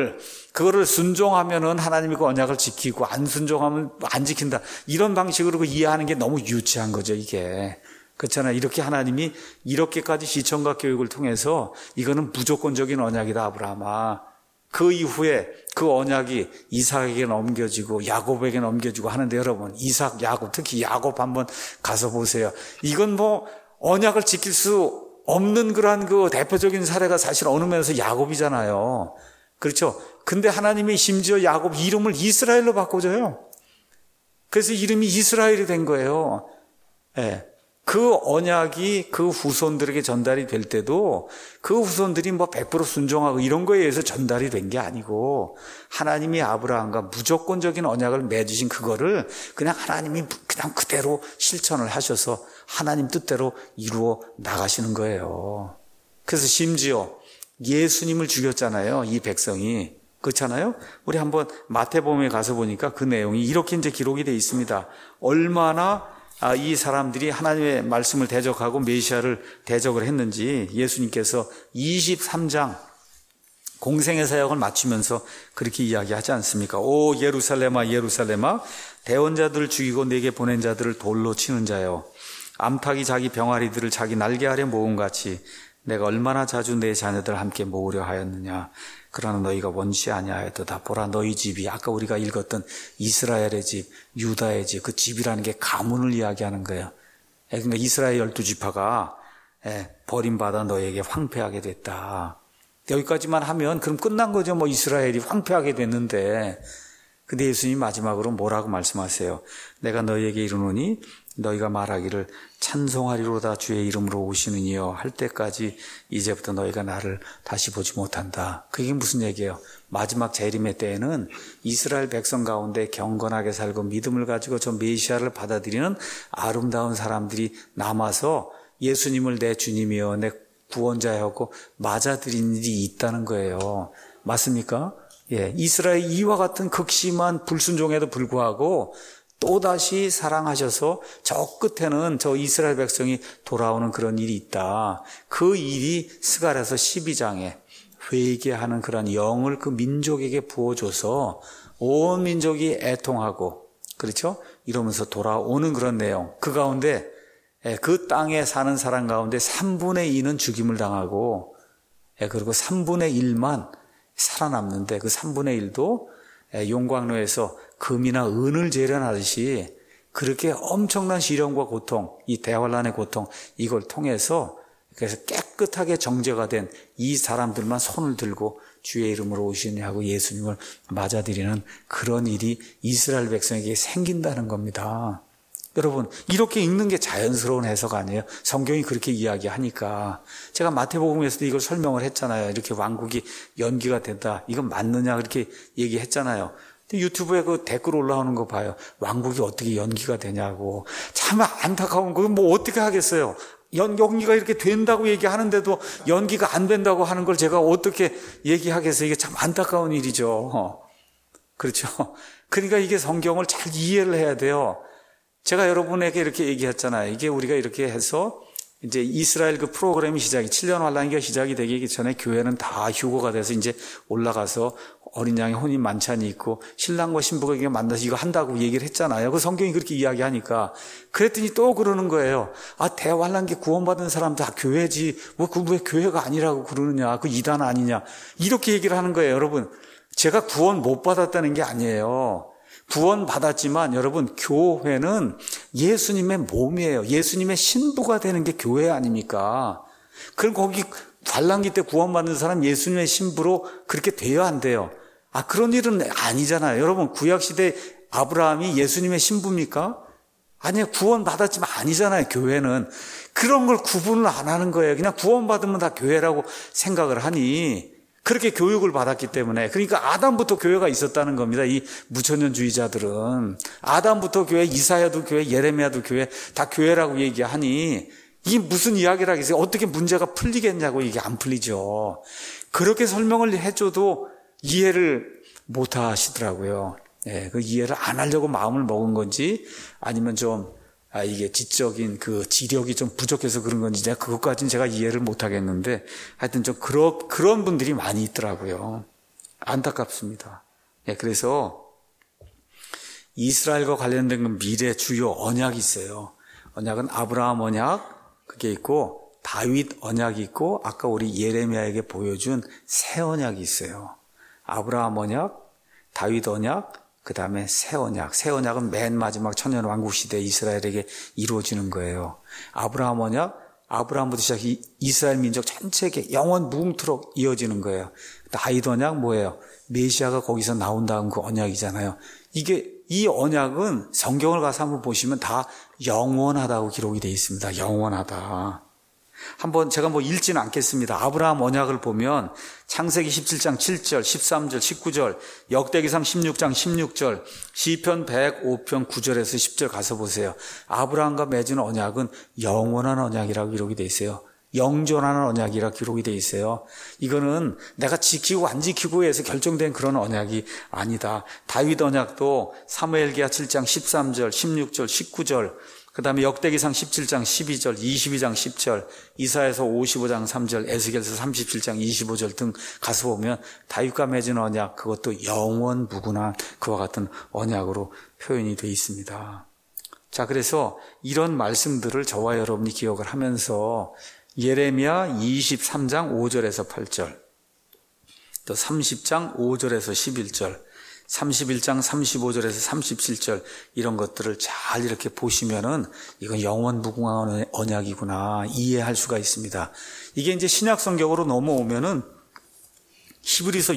그거를 순종하면은 하나님이 그 언약을 지키고 안 순종하면 안 지킨다. 이런 방식으로 이해하는 게 너무 유치한 거죠, 이게. 그렇잖아요. 이렇게 하나님이 이렇게까지 시청각 교육을 통해서 이거는 무조건적인 언약이다, 아브라함아. 그 이후에 그 언약이 이삭에게 넘겨지고 야곱에게 넘겨지고 하는데 여러분 이삭, 야곱 특히 야곱 한번 가서 보세요. 이건 뭐 언약을 지킬 수 없는 그러한 그 대표적인 사례가 사실 어느 면에서 야곱이잖아요. 그렇죠? 근데 하나님이 심지어 야곱 이름을 이스라엘로 바꿔줘요. 그래서 이름이 이스라엘이 된 거예요. 예. 그 언약이 그 후손들에게 전달이 될 때도 그 후손들이 뭐 100% 순종하고 이런 거에 의해서 전달이 된 게 아니고 하나님이 아브라함과 무조건적인 언약을 맺으신 그거를 그냥 하나님이 그냥 그대로 실천을 하셔서 하나님 뜻대로 이루어 나가시는 거예요. 그래서 심지어 예수님을 죽였잖아요. 이 백성이. 그렇잖아요? 우리 한번 마태복음에 가서 보니까 그 내용이 이렇게 이제 기록이 되어 있습니다. 얼마나 이 사람들이 하나님의 말씀을 대적하고 메시아를 대적을 했는지 예수님께서 23장 공생의 사역을 마치면서 그렇게 이야기하지 않습니까? 오 예루살렘아 예루살렘아 대언자들을 죽이고 내게 보낸 자들을 돌로 치는 자여 암탉이 자기 병아리들을 자기 날개 아래 모음같이 내가 얼마나 자주 내 자녀들을 함께 모으려 하였느냐. 그러나 너희가 원치 아니하였도다. 보라 너희 집이 아까 우리가 읽었던 이스라엘의 집, 유다의 집, 그 집이라는 게 가문을 이야기하는 거예요. 그러니까 이스라엘 12지파가 버림받아 너에게 황폐하게 됐다. 여기까지만 하면 그럼 끝난 거죠. 뭐 이스라엘이 황폐하게 됐는데. 근데 예수님 마지막으로 뭐라고 말씀하세요? 내가 너희에게 이르노니 너희가 말하기를 찬송하리로다 주의 이름으로 오시는 이여 할 때까지 이제부터 너희가 나를 다시 보지 못한다. 그게 무슨 얘기예요? 마지막 재림의 때에는 이스라엘 백성 가운데 경건하게 살고 믿음을 가지고 저 메시아를 받아들이는 아름다운 사람들이 남아서 예수님을 내 주님이여 내 구원자여고 맞아들인 일이 있다는 거예요. 맞습니까? 예, 이스라엘 이와 같은 극심한 불순종에도 불구하고 또다시 사랑하셔서 저 끝에는 저 이스라엘 백성이 돌아오는 그런 일이 있다. 그 일이 스가랴서 12장에 회개하는 그런 영을 그 민족에게 부어줘서 온 민족이 애통하고 그렇죠? 이러면서 돌아오는 그런 내용. 그 가운데 그 땅에 사는 사람 가운데 3분의 2는 죽임을 당하고 그리고 3분의 1만 살아남는데 그 3분의 1도 용광로에서 금이나 은을 재련하듯이 그렇게 엄청난 시련과 고통, 이 대환란의 고통 이걸 통해서 그래서 깨끗하게 정죄가 된 이 사람들만 손을 들고 주의 이름으로 오시니 하고 예수님을 맞아들이는 그런 일이 이스라엘 백성에게 생긴다는 겁니다. 여러분 이렇게 읽는 게 자연스러운 해석 아니에요? 성경이 그렇게 이야기하니까. 제가 마태복음에서도 이걸 설명을 했잖아요. 이렇게 왕국이 연기가 된다. 이건 맞느냐 그렇게 얘기했잖아요. 유튜브에 그 댓글 올라오는 거 봐요. 왕국이 어떻게 연기가 되냐고. 참 안타까운 거. 뭐 어떻게 하겠어요. 연기가 이렇게 된다고 얘기하는데도 연기가 안 된다고 하는 걸 제가 어떻게 얘기하겠어요. 이게 참 안타까운 일이죠. 그렇죠. 그러니까 이게 성경을 잘 이해를 해야 돼요. 제가 여러분에게 이렇게 얘기했잖아요. 이게 우리가 이렇게 해서 이제 이스라엘 그 프로그램이 7년 환란기가 시작이 되기 전에 교회는 다 휴거가 돼서 이제 올라가서 어린 양의 혼인 만찬이 있고 신랑과 신부가 이게 만나서 이거 한다고 얘기를 했잖아요. 그 성경이 그렇게 이야기하니까. 그랬더니 또 그러는 거예요. 대환란기 구원받은 사람 다 교회지. 왜 교회가 아니라고 그러느냐. 그 이단 아니냐. 이렇게 얘기를 하는 거예요. 여러분, 제가 구원 못 받았다는 게 아니에요. 구원 받았지만 여러분, 교회는 예수님의 몸이에요. 예수님의 신부가 되는 게 교회 아닙니까? 그럼 거기 환란기 때 구원받는 사람 예수님의 신부로 그렇게 돼야 안 돼요. 그런 일은 아니잖아요. 여러분, 구약시대 아브라함이 예수님의 신부입니까? 아니요. 구원받았지만 아니잖아요. 교회는. 그런 걸 구분을 안 하는 거예요. 그냥 구원받으면 다 교회라고 생각을 하니 그렇게 교육을 받았기 때문에. 그러니까 아담부터 교회가 있었다는 겁니다. 이 무천년주의자들은. 아담부터 교회, 이사야도 교회, 예레미야도 교회, 다 교회라고 얘기하니 이게 무슨 이야기를 하겠어요? 어떻게 문제가 풀리겠냐고. 이게 안 풀리죠. 그렇게 설명을 해줘도 이해를 못 하시더라고요. 그 이해를 안 하려고 마음을 먹은 건지 아니면 좀 이게 지적인 그 지력이 좀 부족해서 그런 건지 그것까지는 제가 이해를 못 하겠는데 하여튼 좀 그런 분들이 많이 있더라고요. 안타깝습니다. 그래서 이스라엘과 관련된 그 미래 주요 언약이 있어요. 언약은 아브라함 언약 그게 있고 다윗 언약이 있고 아까 우리 예레미야에게 보여준 새 언약이 있어요. 아브라함 언약, 다윗 언약, 그 다음에 새 언약. 새 언약은 맨 마지막 천년 왕국 시대에 이스라엘에게 이루어지는 거예요. 아브라함 언약, 아브라함부터 시작해 이스라엘 민족 전체에게 영원 무궁토록 이어지는 거예요. 다윗 언약 뭐예요? 메시아가 거기서 나온 다음 그 언약이잖아요. 이 언약은 성경을 가서 한번 보시면 다 영원하다고 기록이 되어 있습니다. 영원하다. 한번 제가 읽지는 않겠습니다. 아브라함 언약을 보면 창세기 17장 7절, 13절, 19절, 역대기상 16장 16절, 시편 105편 9절에서 10절 가서 보세요. 아브라함과 맺은 언약은 영원한 언약이라고 기록이 되어 있어요. 영존하는 언약이라 기록이 되어 있어요. 이거는 내가 지키고 안 지키고 해서 결정된 그런 언약이 아니다. 다윗 언약도 사무엘기하 7장 13절, 16절, 19절, 그 다음에 역대기상 17장 12절, 22장 10절, 이사야서 55장 3절, 에스겔서 37장 25절 등 가서 보면 다윗과 맺은 언약, 그것도 영원 무궁한 그와 같은 언약으로 표현이 되어 있습니다. 자, 그래서 이런 말씀들을 저와 여러분이 기억을 하면서 예레미야 23장 5절에서 8절, 또 30장 5절에서 11절, 31장 35절에서 37절 이런 것들을 잘 이렇게 보시면은 이건 영원 무궁한 언약이구나 이해할 수가 있습니다. 이게 이제 신약 성경으로 넘어오면은 히브리서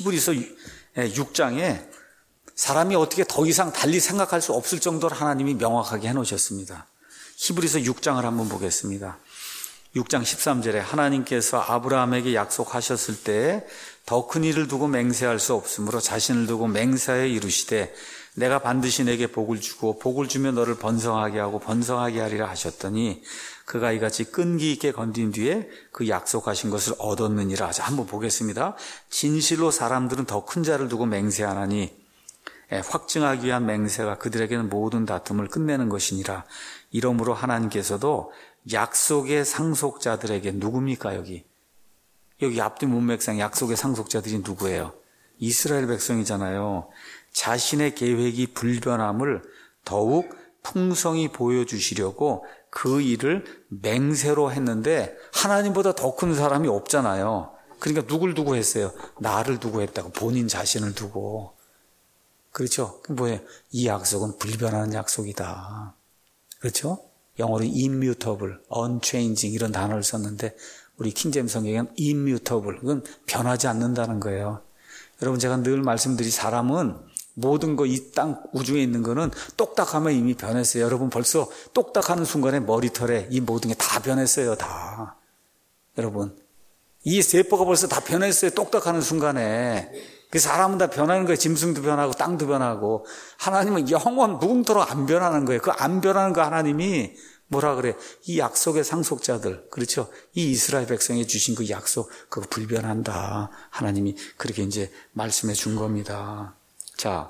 6장에 사람이 어떻게 더 이상 달리 생각할 수 없을 정도로 하나님이 명확하게 해놓으셨습니다. 히브리서 6장을 한번 보겠습니다. 6장 13절에 하나님께서 아브라함에게 약속하셨을 때 더 큰 일을 두고 맹세할 수 없으므로 자신을 두고 맹세하여 이루시되 내가 반드시 내게 복을 주고 복을 주며 너를 번성하게 하고 번성하게 하리라 하셨더니 그가 이같이 끈기 있게 건딘 뒤에 그 약속하신 것을 얻었느니라. 자, 한번 보겠습니다. 진실로 사람들은 더 큰 자를 두고 맹세하나니 확증하기 위한 맹세가 그들에게는 모든 다툼을 끝내는 것이니라. 이러므로 하나님께서도 약속의 상속자들에게 누굽니까? 여기 앞뒤 문맥상 약속의 상속자들이 누구예요? 이스라엘 백성이잖아요. 자신의 계획이 불변함을 더욱 풍성히 보여주시려고 그 일을 맹세로 했는데 하나님보다 더 큰 사람이 없잖아요. 그러니까 누굴 두고 했어요? 나를 두고 했다고. 본인 자신을 두고. 그렇죠? 뭐예요? 이 약속은 불변하는 약속이다. 그렇죠? 영어로 immutable, unchanging 이런 단어를 썼는데 우리 킹제임스 성경에는 immutable, 그건 변하지 않는다는 거예요. 여러분 제가 늘 말씀드린 사람은 모든 거 이 땅 우주에 있는 거는 똑딱하면 이미 변했어요. 여러분 벌써 똑딱하는 순간에 머리털에 이 모든 게 다 변했어요. 다. 여러분 이 세포가 벌써 다 변했어요. 똑딱하는 순간에. 그 사람은 다 변하는 거예요. 짐승도 변하고 땅도 변하고. 하나님은 영원 무궁토록 안 변하는 거예요. 그 안 변하는 거 하나님이 뭐라 그래? 이 약속의 상속자들, 그렇죠? 이 이스라엘 백성에 주신 그 약속, 그거 불변한다. 하나님이 그렇게 이제 말씀해 준 겁니다. 자,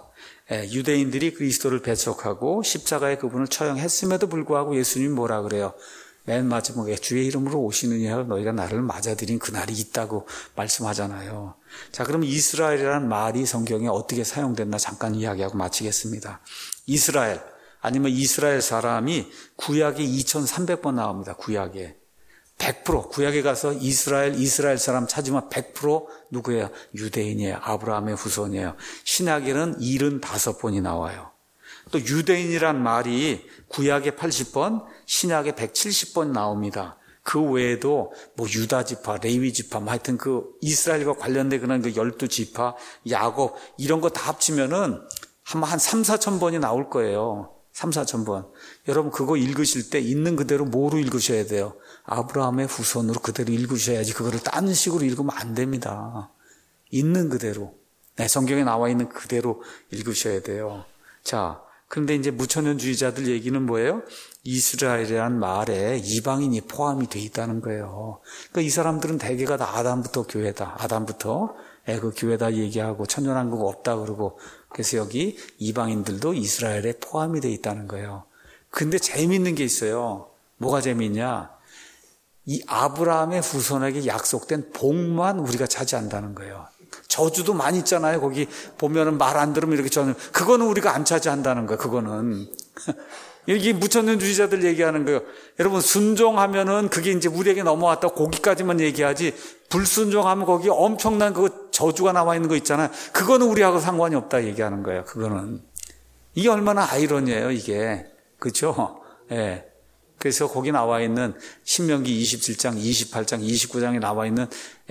유대인들이 그리스도를 배척하고 십자가에 그분을 처형했음에도 불구하고 예수님이 뭐라 그래요? 맨 마지막에 주의 이름으로 오시느냐 너희가 나를 맞아들인 그날이 있다고 말씀하잖아요. 자, 그럼 이스라엘이라는 말이 성경에 어떻게 사용됐나 잠깐 이야기하고 마치겠습니다. 이스라엘 아니면 이스라엘 사람이 구약에 2300번 나옵니다. 구약에 100% 구약에 가서 이스라엘 사람 찾으면 100% 누구예요? 유대인이에요. 아브라함의 후손이에요. 신약에는 75번이 나와요. 또 유대인이란 말이 구약에 80번, 신약에 170번 나옵니다. 그 외에도 뭐 유다 지파, 레위 지파, 하여튼 그 이스라엘과 관련된 그런 그 12지파, 야곱 이런 거 다 합치면은 한 3, 4천 번이 나올 거예요. 3, 4천 번. 여러분 그거 읽으실 때 있는 그대로 뭐로 읽으셔야 돼요? 아브라함의 후손으로 그대로 읽으셔야지 그거를 딴 식으로 읽으면 안 됩니다. 있는 그대로. 네, 성경에 나와 있는 그대로 읽으셔야 돼요. 자, 그런데 이제 무천년주의자들 얘기는 뭐예요? 이스라엘이라는 말에 이방인이 포함이 돼 있다는 거예요. 그러니까 이 사람들은 대개가 다 아담부터 교회다. 아담부터 그 교회다 얘기하고 천년왕국 없다 그러고 그래서 여기 이방인들도 이스라엘에 포함이 돼 있다는 거예요. 근데 재미있는 게 있어요. 뭐가 재미있냐? 이 아브라함의 후손에게 약속된 복만 우리가 차지한다는 거예요. 저주도 많이 있잖아요. 거기 보면은 말 안 들으면 이렇게 저는 그거는 우리가 안 차지한다는 거예요. 그거는 이게 무천년주의자들 얘기하는 거예요. 여러분 순종하면은 그게 이제 우리에게 넘어왔다 거기까지만 얘기하지 불순종하면 거기 엄청난 그 저주가 나와 있는 거 있잖아요. 그거는 우리하고 상관이 없다 얘기하는 거예요. 그거는 이게 얼마나 아이러니예요. 이게 그렇죠? 예. 그래서 거기 나와 있는 신명기 27장, 28장, 29장에 나와 있는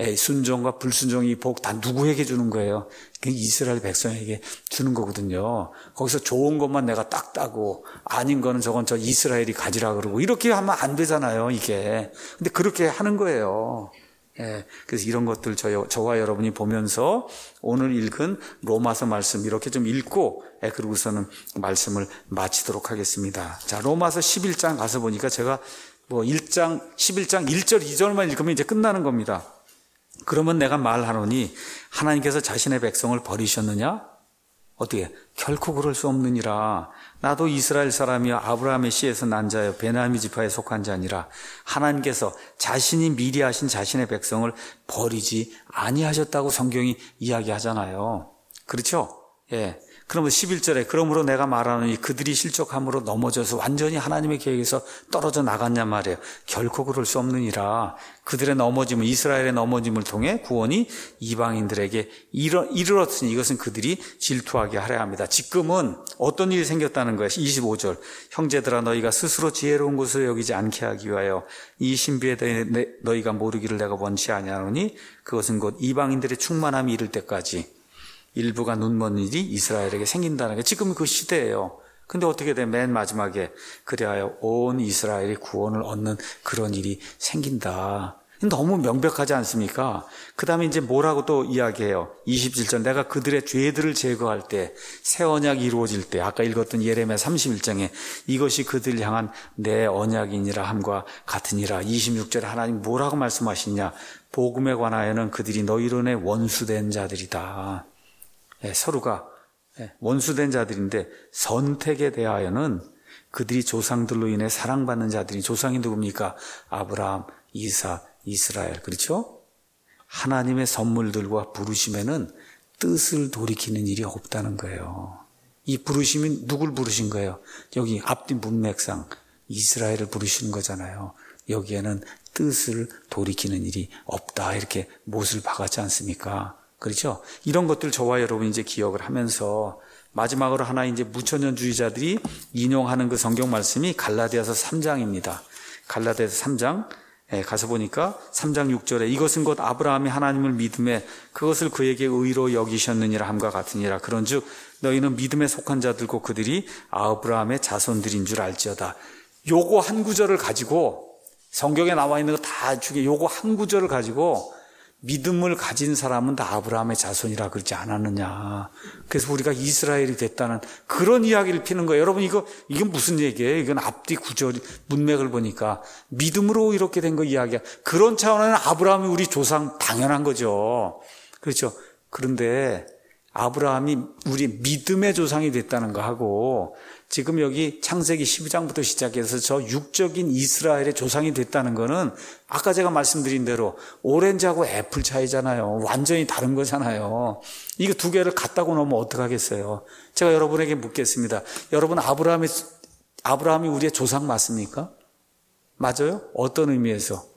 순종과 불순종의 복 다 누구에게 주는 거예요? 이스라엘 백성에게 주는 거거든요. 거기서 좋은 것만 내가 딱 따고 아닌 거는 저건 저 이스라엘이 가지라 그러고 이렇게 하면 안 되잖아요, 이게. 근데 그렇게 하는 거예요. 예, 그래서 이런 것들 저와 여러분이 보면서 오늘 읽은 로마서 말씀 이렇게 좀 읽고 그러고서는 말씀을 마치도록 하겠습니다. 자, 로마서 11장 가서 보니까 제가 11장 1절 2절만 읽으면 이제 끝나는 겁니다. 그러면 내가 말하노니 하나님께서 자신의 백성을 버리셨느냐? 어떻게? 결코 그럴 수 없느니라. 나도 이스라엘 사람이여 아브라함의 씨에서 난 자여 베냐민 지파에 속한 자니라. 하나님께서 자신이 미리 하신 자신의 백성을 버리지 아니하셨다고 성경이 이야기하잖아요. 그렇죠? 예. 그러면 11절에 그러므로 내가 말하노니 그들이 실족함으로 넘어져서 완전히 하나님의 계획에서 떨어져 나갔냔 말이에요. 결코 그럴 수 없느니라. 그들의 넘어짐을 이스라엘의 넘어짐을 통해 구원이 이방인들에게 이르렀으니 이것은 그들이 질투하게 하려 합니다. 지금은 어떤 일이 생겼다는 거예요. 25절 형제들아 너희가 스스로 지혜로운 것을 여기지 않게 하기 위하여 이 신비에 대해 너희가 모르기를 내가 원치 아니하노니 그것은 곧 이방인들의 충만함이 이를 때까지 일부가 눈먼 일이 이스라엘에게 생긴다는 게 지금 그 시대예요. 근데 어떻게 돼? 맨 마지막에 그리하여 온 이스라엘이 구원을 얻는 그런 일이 생긴다. 너무 명백하지 않습니까? 그 다음에 이제 뭐라고 또 이야기해요? 27절 내가 그들의 죄들을 제거할 때 새 언약이 이루어질 때 아까 읽었던 예레미야 31장에 이것이 그들 향한 내 언약이니라 함과 같으니라. 26절에 하나님 뭐라고 말씀하시냐? 복음에 관하여는 그들이 너희론의 원수된 자들이다. 서로가 원수된 자들인데 선택에 대하여는 그들이 조상들로 인해 사랑받는 자들이 조상이 누굽니까? 아브라함, 이삭, 이스라엘. 그렇죠? 하나님의 선물들과 부르심에는 뜻을 돌이키는 일이 없다는 거예요. 이 부르심이 누굴 부르신 거예요? 여기 앞뒤 문맥상 이스라엘을 부르시는 거잖아요. 여기에는 뜻을 돌이키는 일이 없다. 이렇게 못을 박았지 않습니까? 그렇죠? 이런 것들 저와 여러분이 이제 기억을 하면서 마지막으로 하나 이제 무천년주의자들이 인용하는 그 성경 말씀이 갈라디아서 3장입니다. 갈라디아서 3장 가서 보니까 3장 6절에 이것은 곧 아브라함이 하나님을 믿음에 그것을 그에게 의로 여기셨느니라 함과 같으니라. 그런즉 너희는 믿음에 속한 자들고 그들이 아브라함의 자손들인 줄 알지어다. 요거 한 구절을 가지고 성경에 나와 있는 거 다 중에 요거 한 구절을 가지고 믿음을 가진 사람은 다 아브라함의 자손이라 그러지 않았느냐. 그래서 우리가 이스라엘이 됐다는 그런 이야기를 피는 거예요. 여러분 이게 무슨 얘기예요? 이건 앞뒤 구절 문맥을 보니까 믿음으로 이렇게 된 거 이야기야. 그런 차원에는 아브라함이 우리 조상 당연한 거죠. 그렇죠. 그런데 아브라함이 우리 믿음의 조상이 됐다는 거 하고 지금 여기 창세기 12장부터 시작해서 저 육적인 이스라엘의 조상이 됐다는 거는 아까 제가 말씀드린 대로 오렌지하고 애플 차이잖아요. 완전히 다른 거잖아요. 이거 두 개를 갖다고 놓으면 어떡하겠어요? 제가 여러분에게 묻겠습니다. 여러분 아브라함이 우리의 조상 맞습니까? 맞아요? 어떤 의미에서?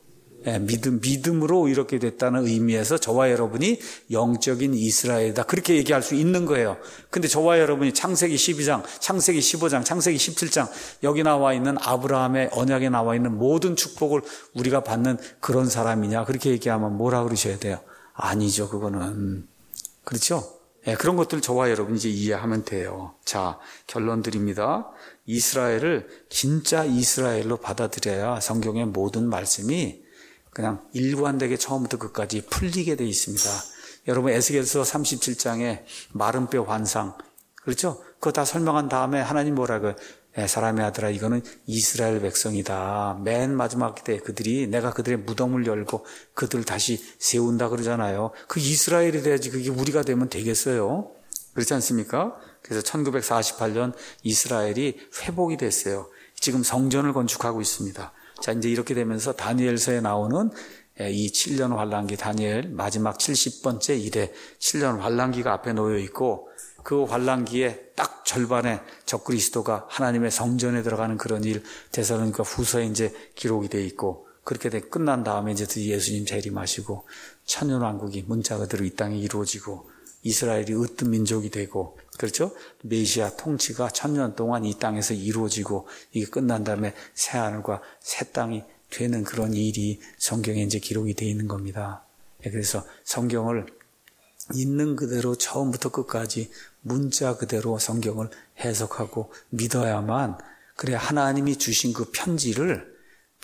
믿음으로 이렇게 됐다는 의미에서 저와 여러분이 영적인 이스라엘이다. 그렇게 얘기할 수 있는 거예요. 근데 저와 여러분이 창세기 12장, 창세기 15장, 창세기 17장 여기 나와 있는 아브라함의 언약에 나와 있는 모든 축복을 우리가 받는 그런 사람이냐? 그렇게 얘기하면 뭐라 그러셔야 돼요? 아니죠. 그거는. 그렇죠? 그런 것들 저와 여러분이 이제 이해하면 돼요. 자, 결론 드립니다. 이스라엘을 진짜 이스라엘로 받아들여야 성경의 모든 말씀이 그냥 일관되게 처음부터 끝까지 풀리게 돼 있습니다. 여러분 에스겔서 37장에 마른 뼈 환상, 그렇죠? 그거 다 설명한 다음에 하나님 뭐라고요? 사람의 아들아, 이거는 이스라엘 백성이다. 맨 마지막 때 내가 그들의 무덤을 열고 그들을 다시 세운다 그러잖아요. 그 이스라엘이 돼야지 그게 우리가 되면 되겠어요? 그렇지 않습니까? 그래서 1948년 이스라엘이 회복이 됐어요. 지금 성전을 건축하고 있습니다. 자, 이제 이렇게 되면서 다니엘서에 나오는 이 7년 환란기 다니엘 마지막 70번째 일에 7년 환란기가 앞에 놓여 있고 그 환란기에 딱 절반에 적그리스도가 하나님의 성전에 들어가는 그런 일 데살로니가 후서에 이제 기록이 돼 있고 그렇게 끝난 다음에 이제 드디어 예수님 재림하시고 천년왕국이 문자 그대로 이 땅에 이루어지고 이스라엘이 으뜸 민족이 되고 그렇죠? 메시아 통치가 1000년 동안 이 땅에서 이루어지고 이게 끝난 다음에 새하늘과 새 땅이 되는 그런 일이 성경에 이제 기록이 되어 있는 겁니다. 그래서 성경을 있는 그대로 처음부터 끝까지 문자 그대로 성경을 해석하고 믿어야만 그래야 하나님이 주신 그 편지를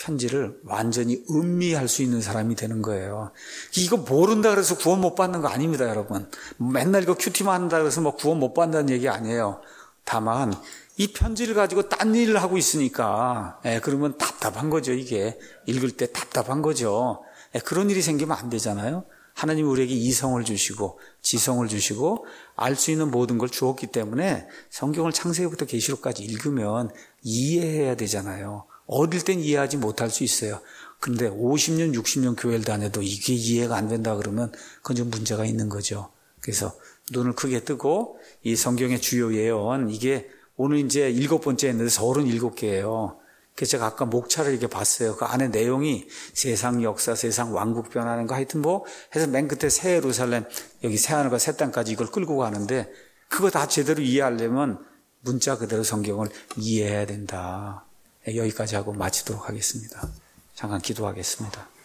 완전히 음미할 수 있는 사람이 되는 거예요. 이거 모른다 그래서 구원 못 받는 거 아닙니다, 여러분. 맨날 이거 큐티만 한다 그래서 뭐 구원 못 받는다는 얘기 아니에요. 다만 이 편지를 가지고 딴 일을 하고 있으니까 그러면 답답한 거죠, 이게. 읽을 때 답답한 거죠. 그런 일이 생기면 안 되잖아요. 하나님 우리에게 이성을 주시고 지성을 주시고 알 수 있는 모든 걸 주었기 때문에 성경을 창세기부터 계시록까지 읽으면 이해해야 되잖아요. 어릴 땐 이해하지 못할 수 있어요. 그런데 50년, 60년 교회를 다녀도 이게 이해가 안 된다 그러면 그건 좀 문제가 있는 거죠. 그래서 눈을 크게 뜨고 이 성경의 주요 예언, 이게 오늘 이제 7번째 했는데 서울은 7개예요. 그래서 제가 아까 목차를 이렇게 봤어요. 그 안에 내용이 세상 역사, 세상 왕국 변하는 거 하여튼 뭐 해서 맨 끝에 새 예루살렘, 여기 새하늘과 새 땅까지 이걸 끌고 가는데 그거 다 제대로 이해하려면 문자 그대로 성경을 이해해야 된다. 여기까지 하고 마치도록 하겠습니다. 잠깐 기도하겠습니다.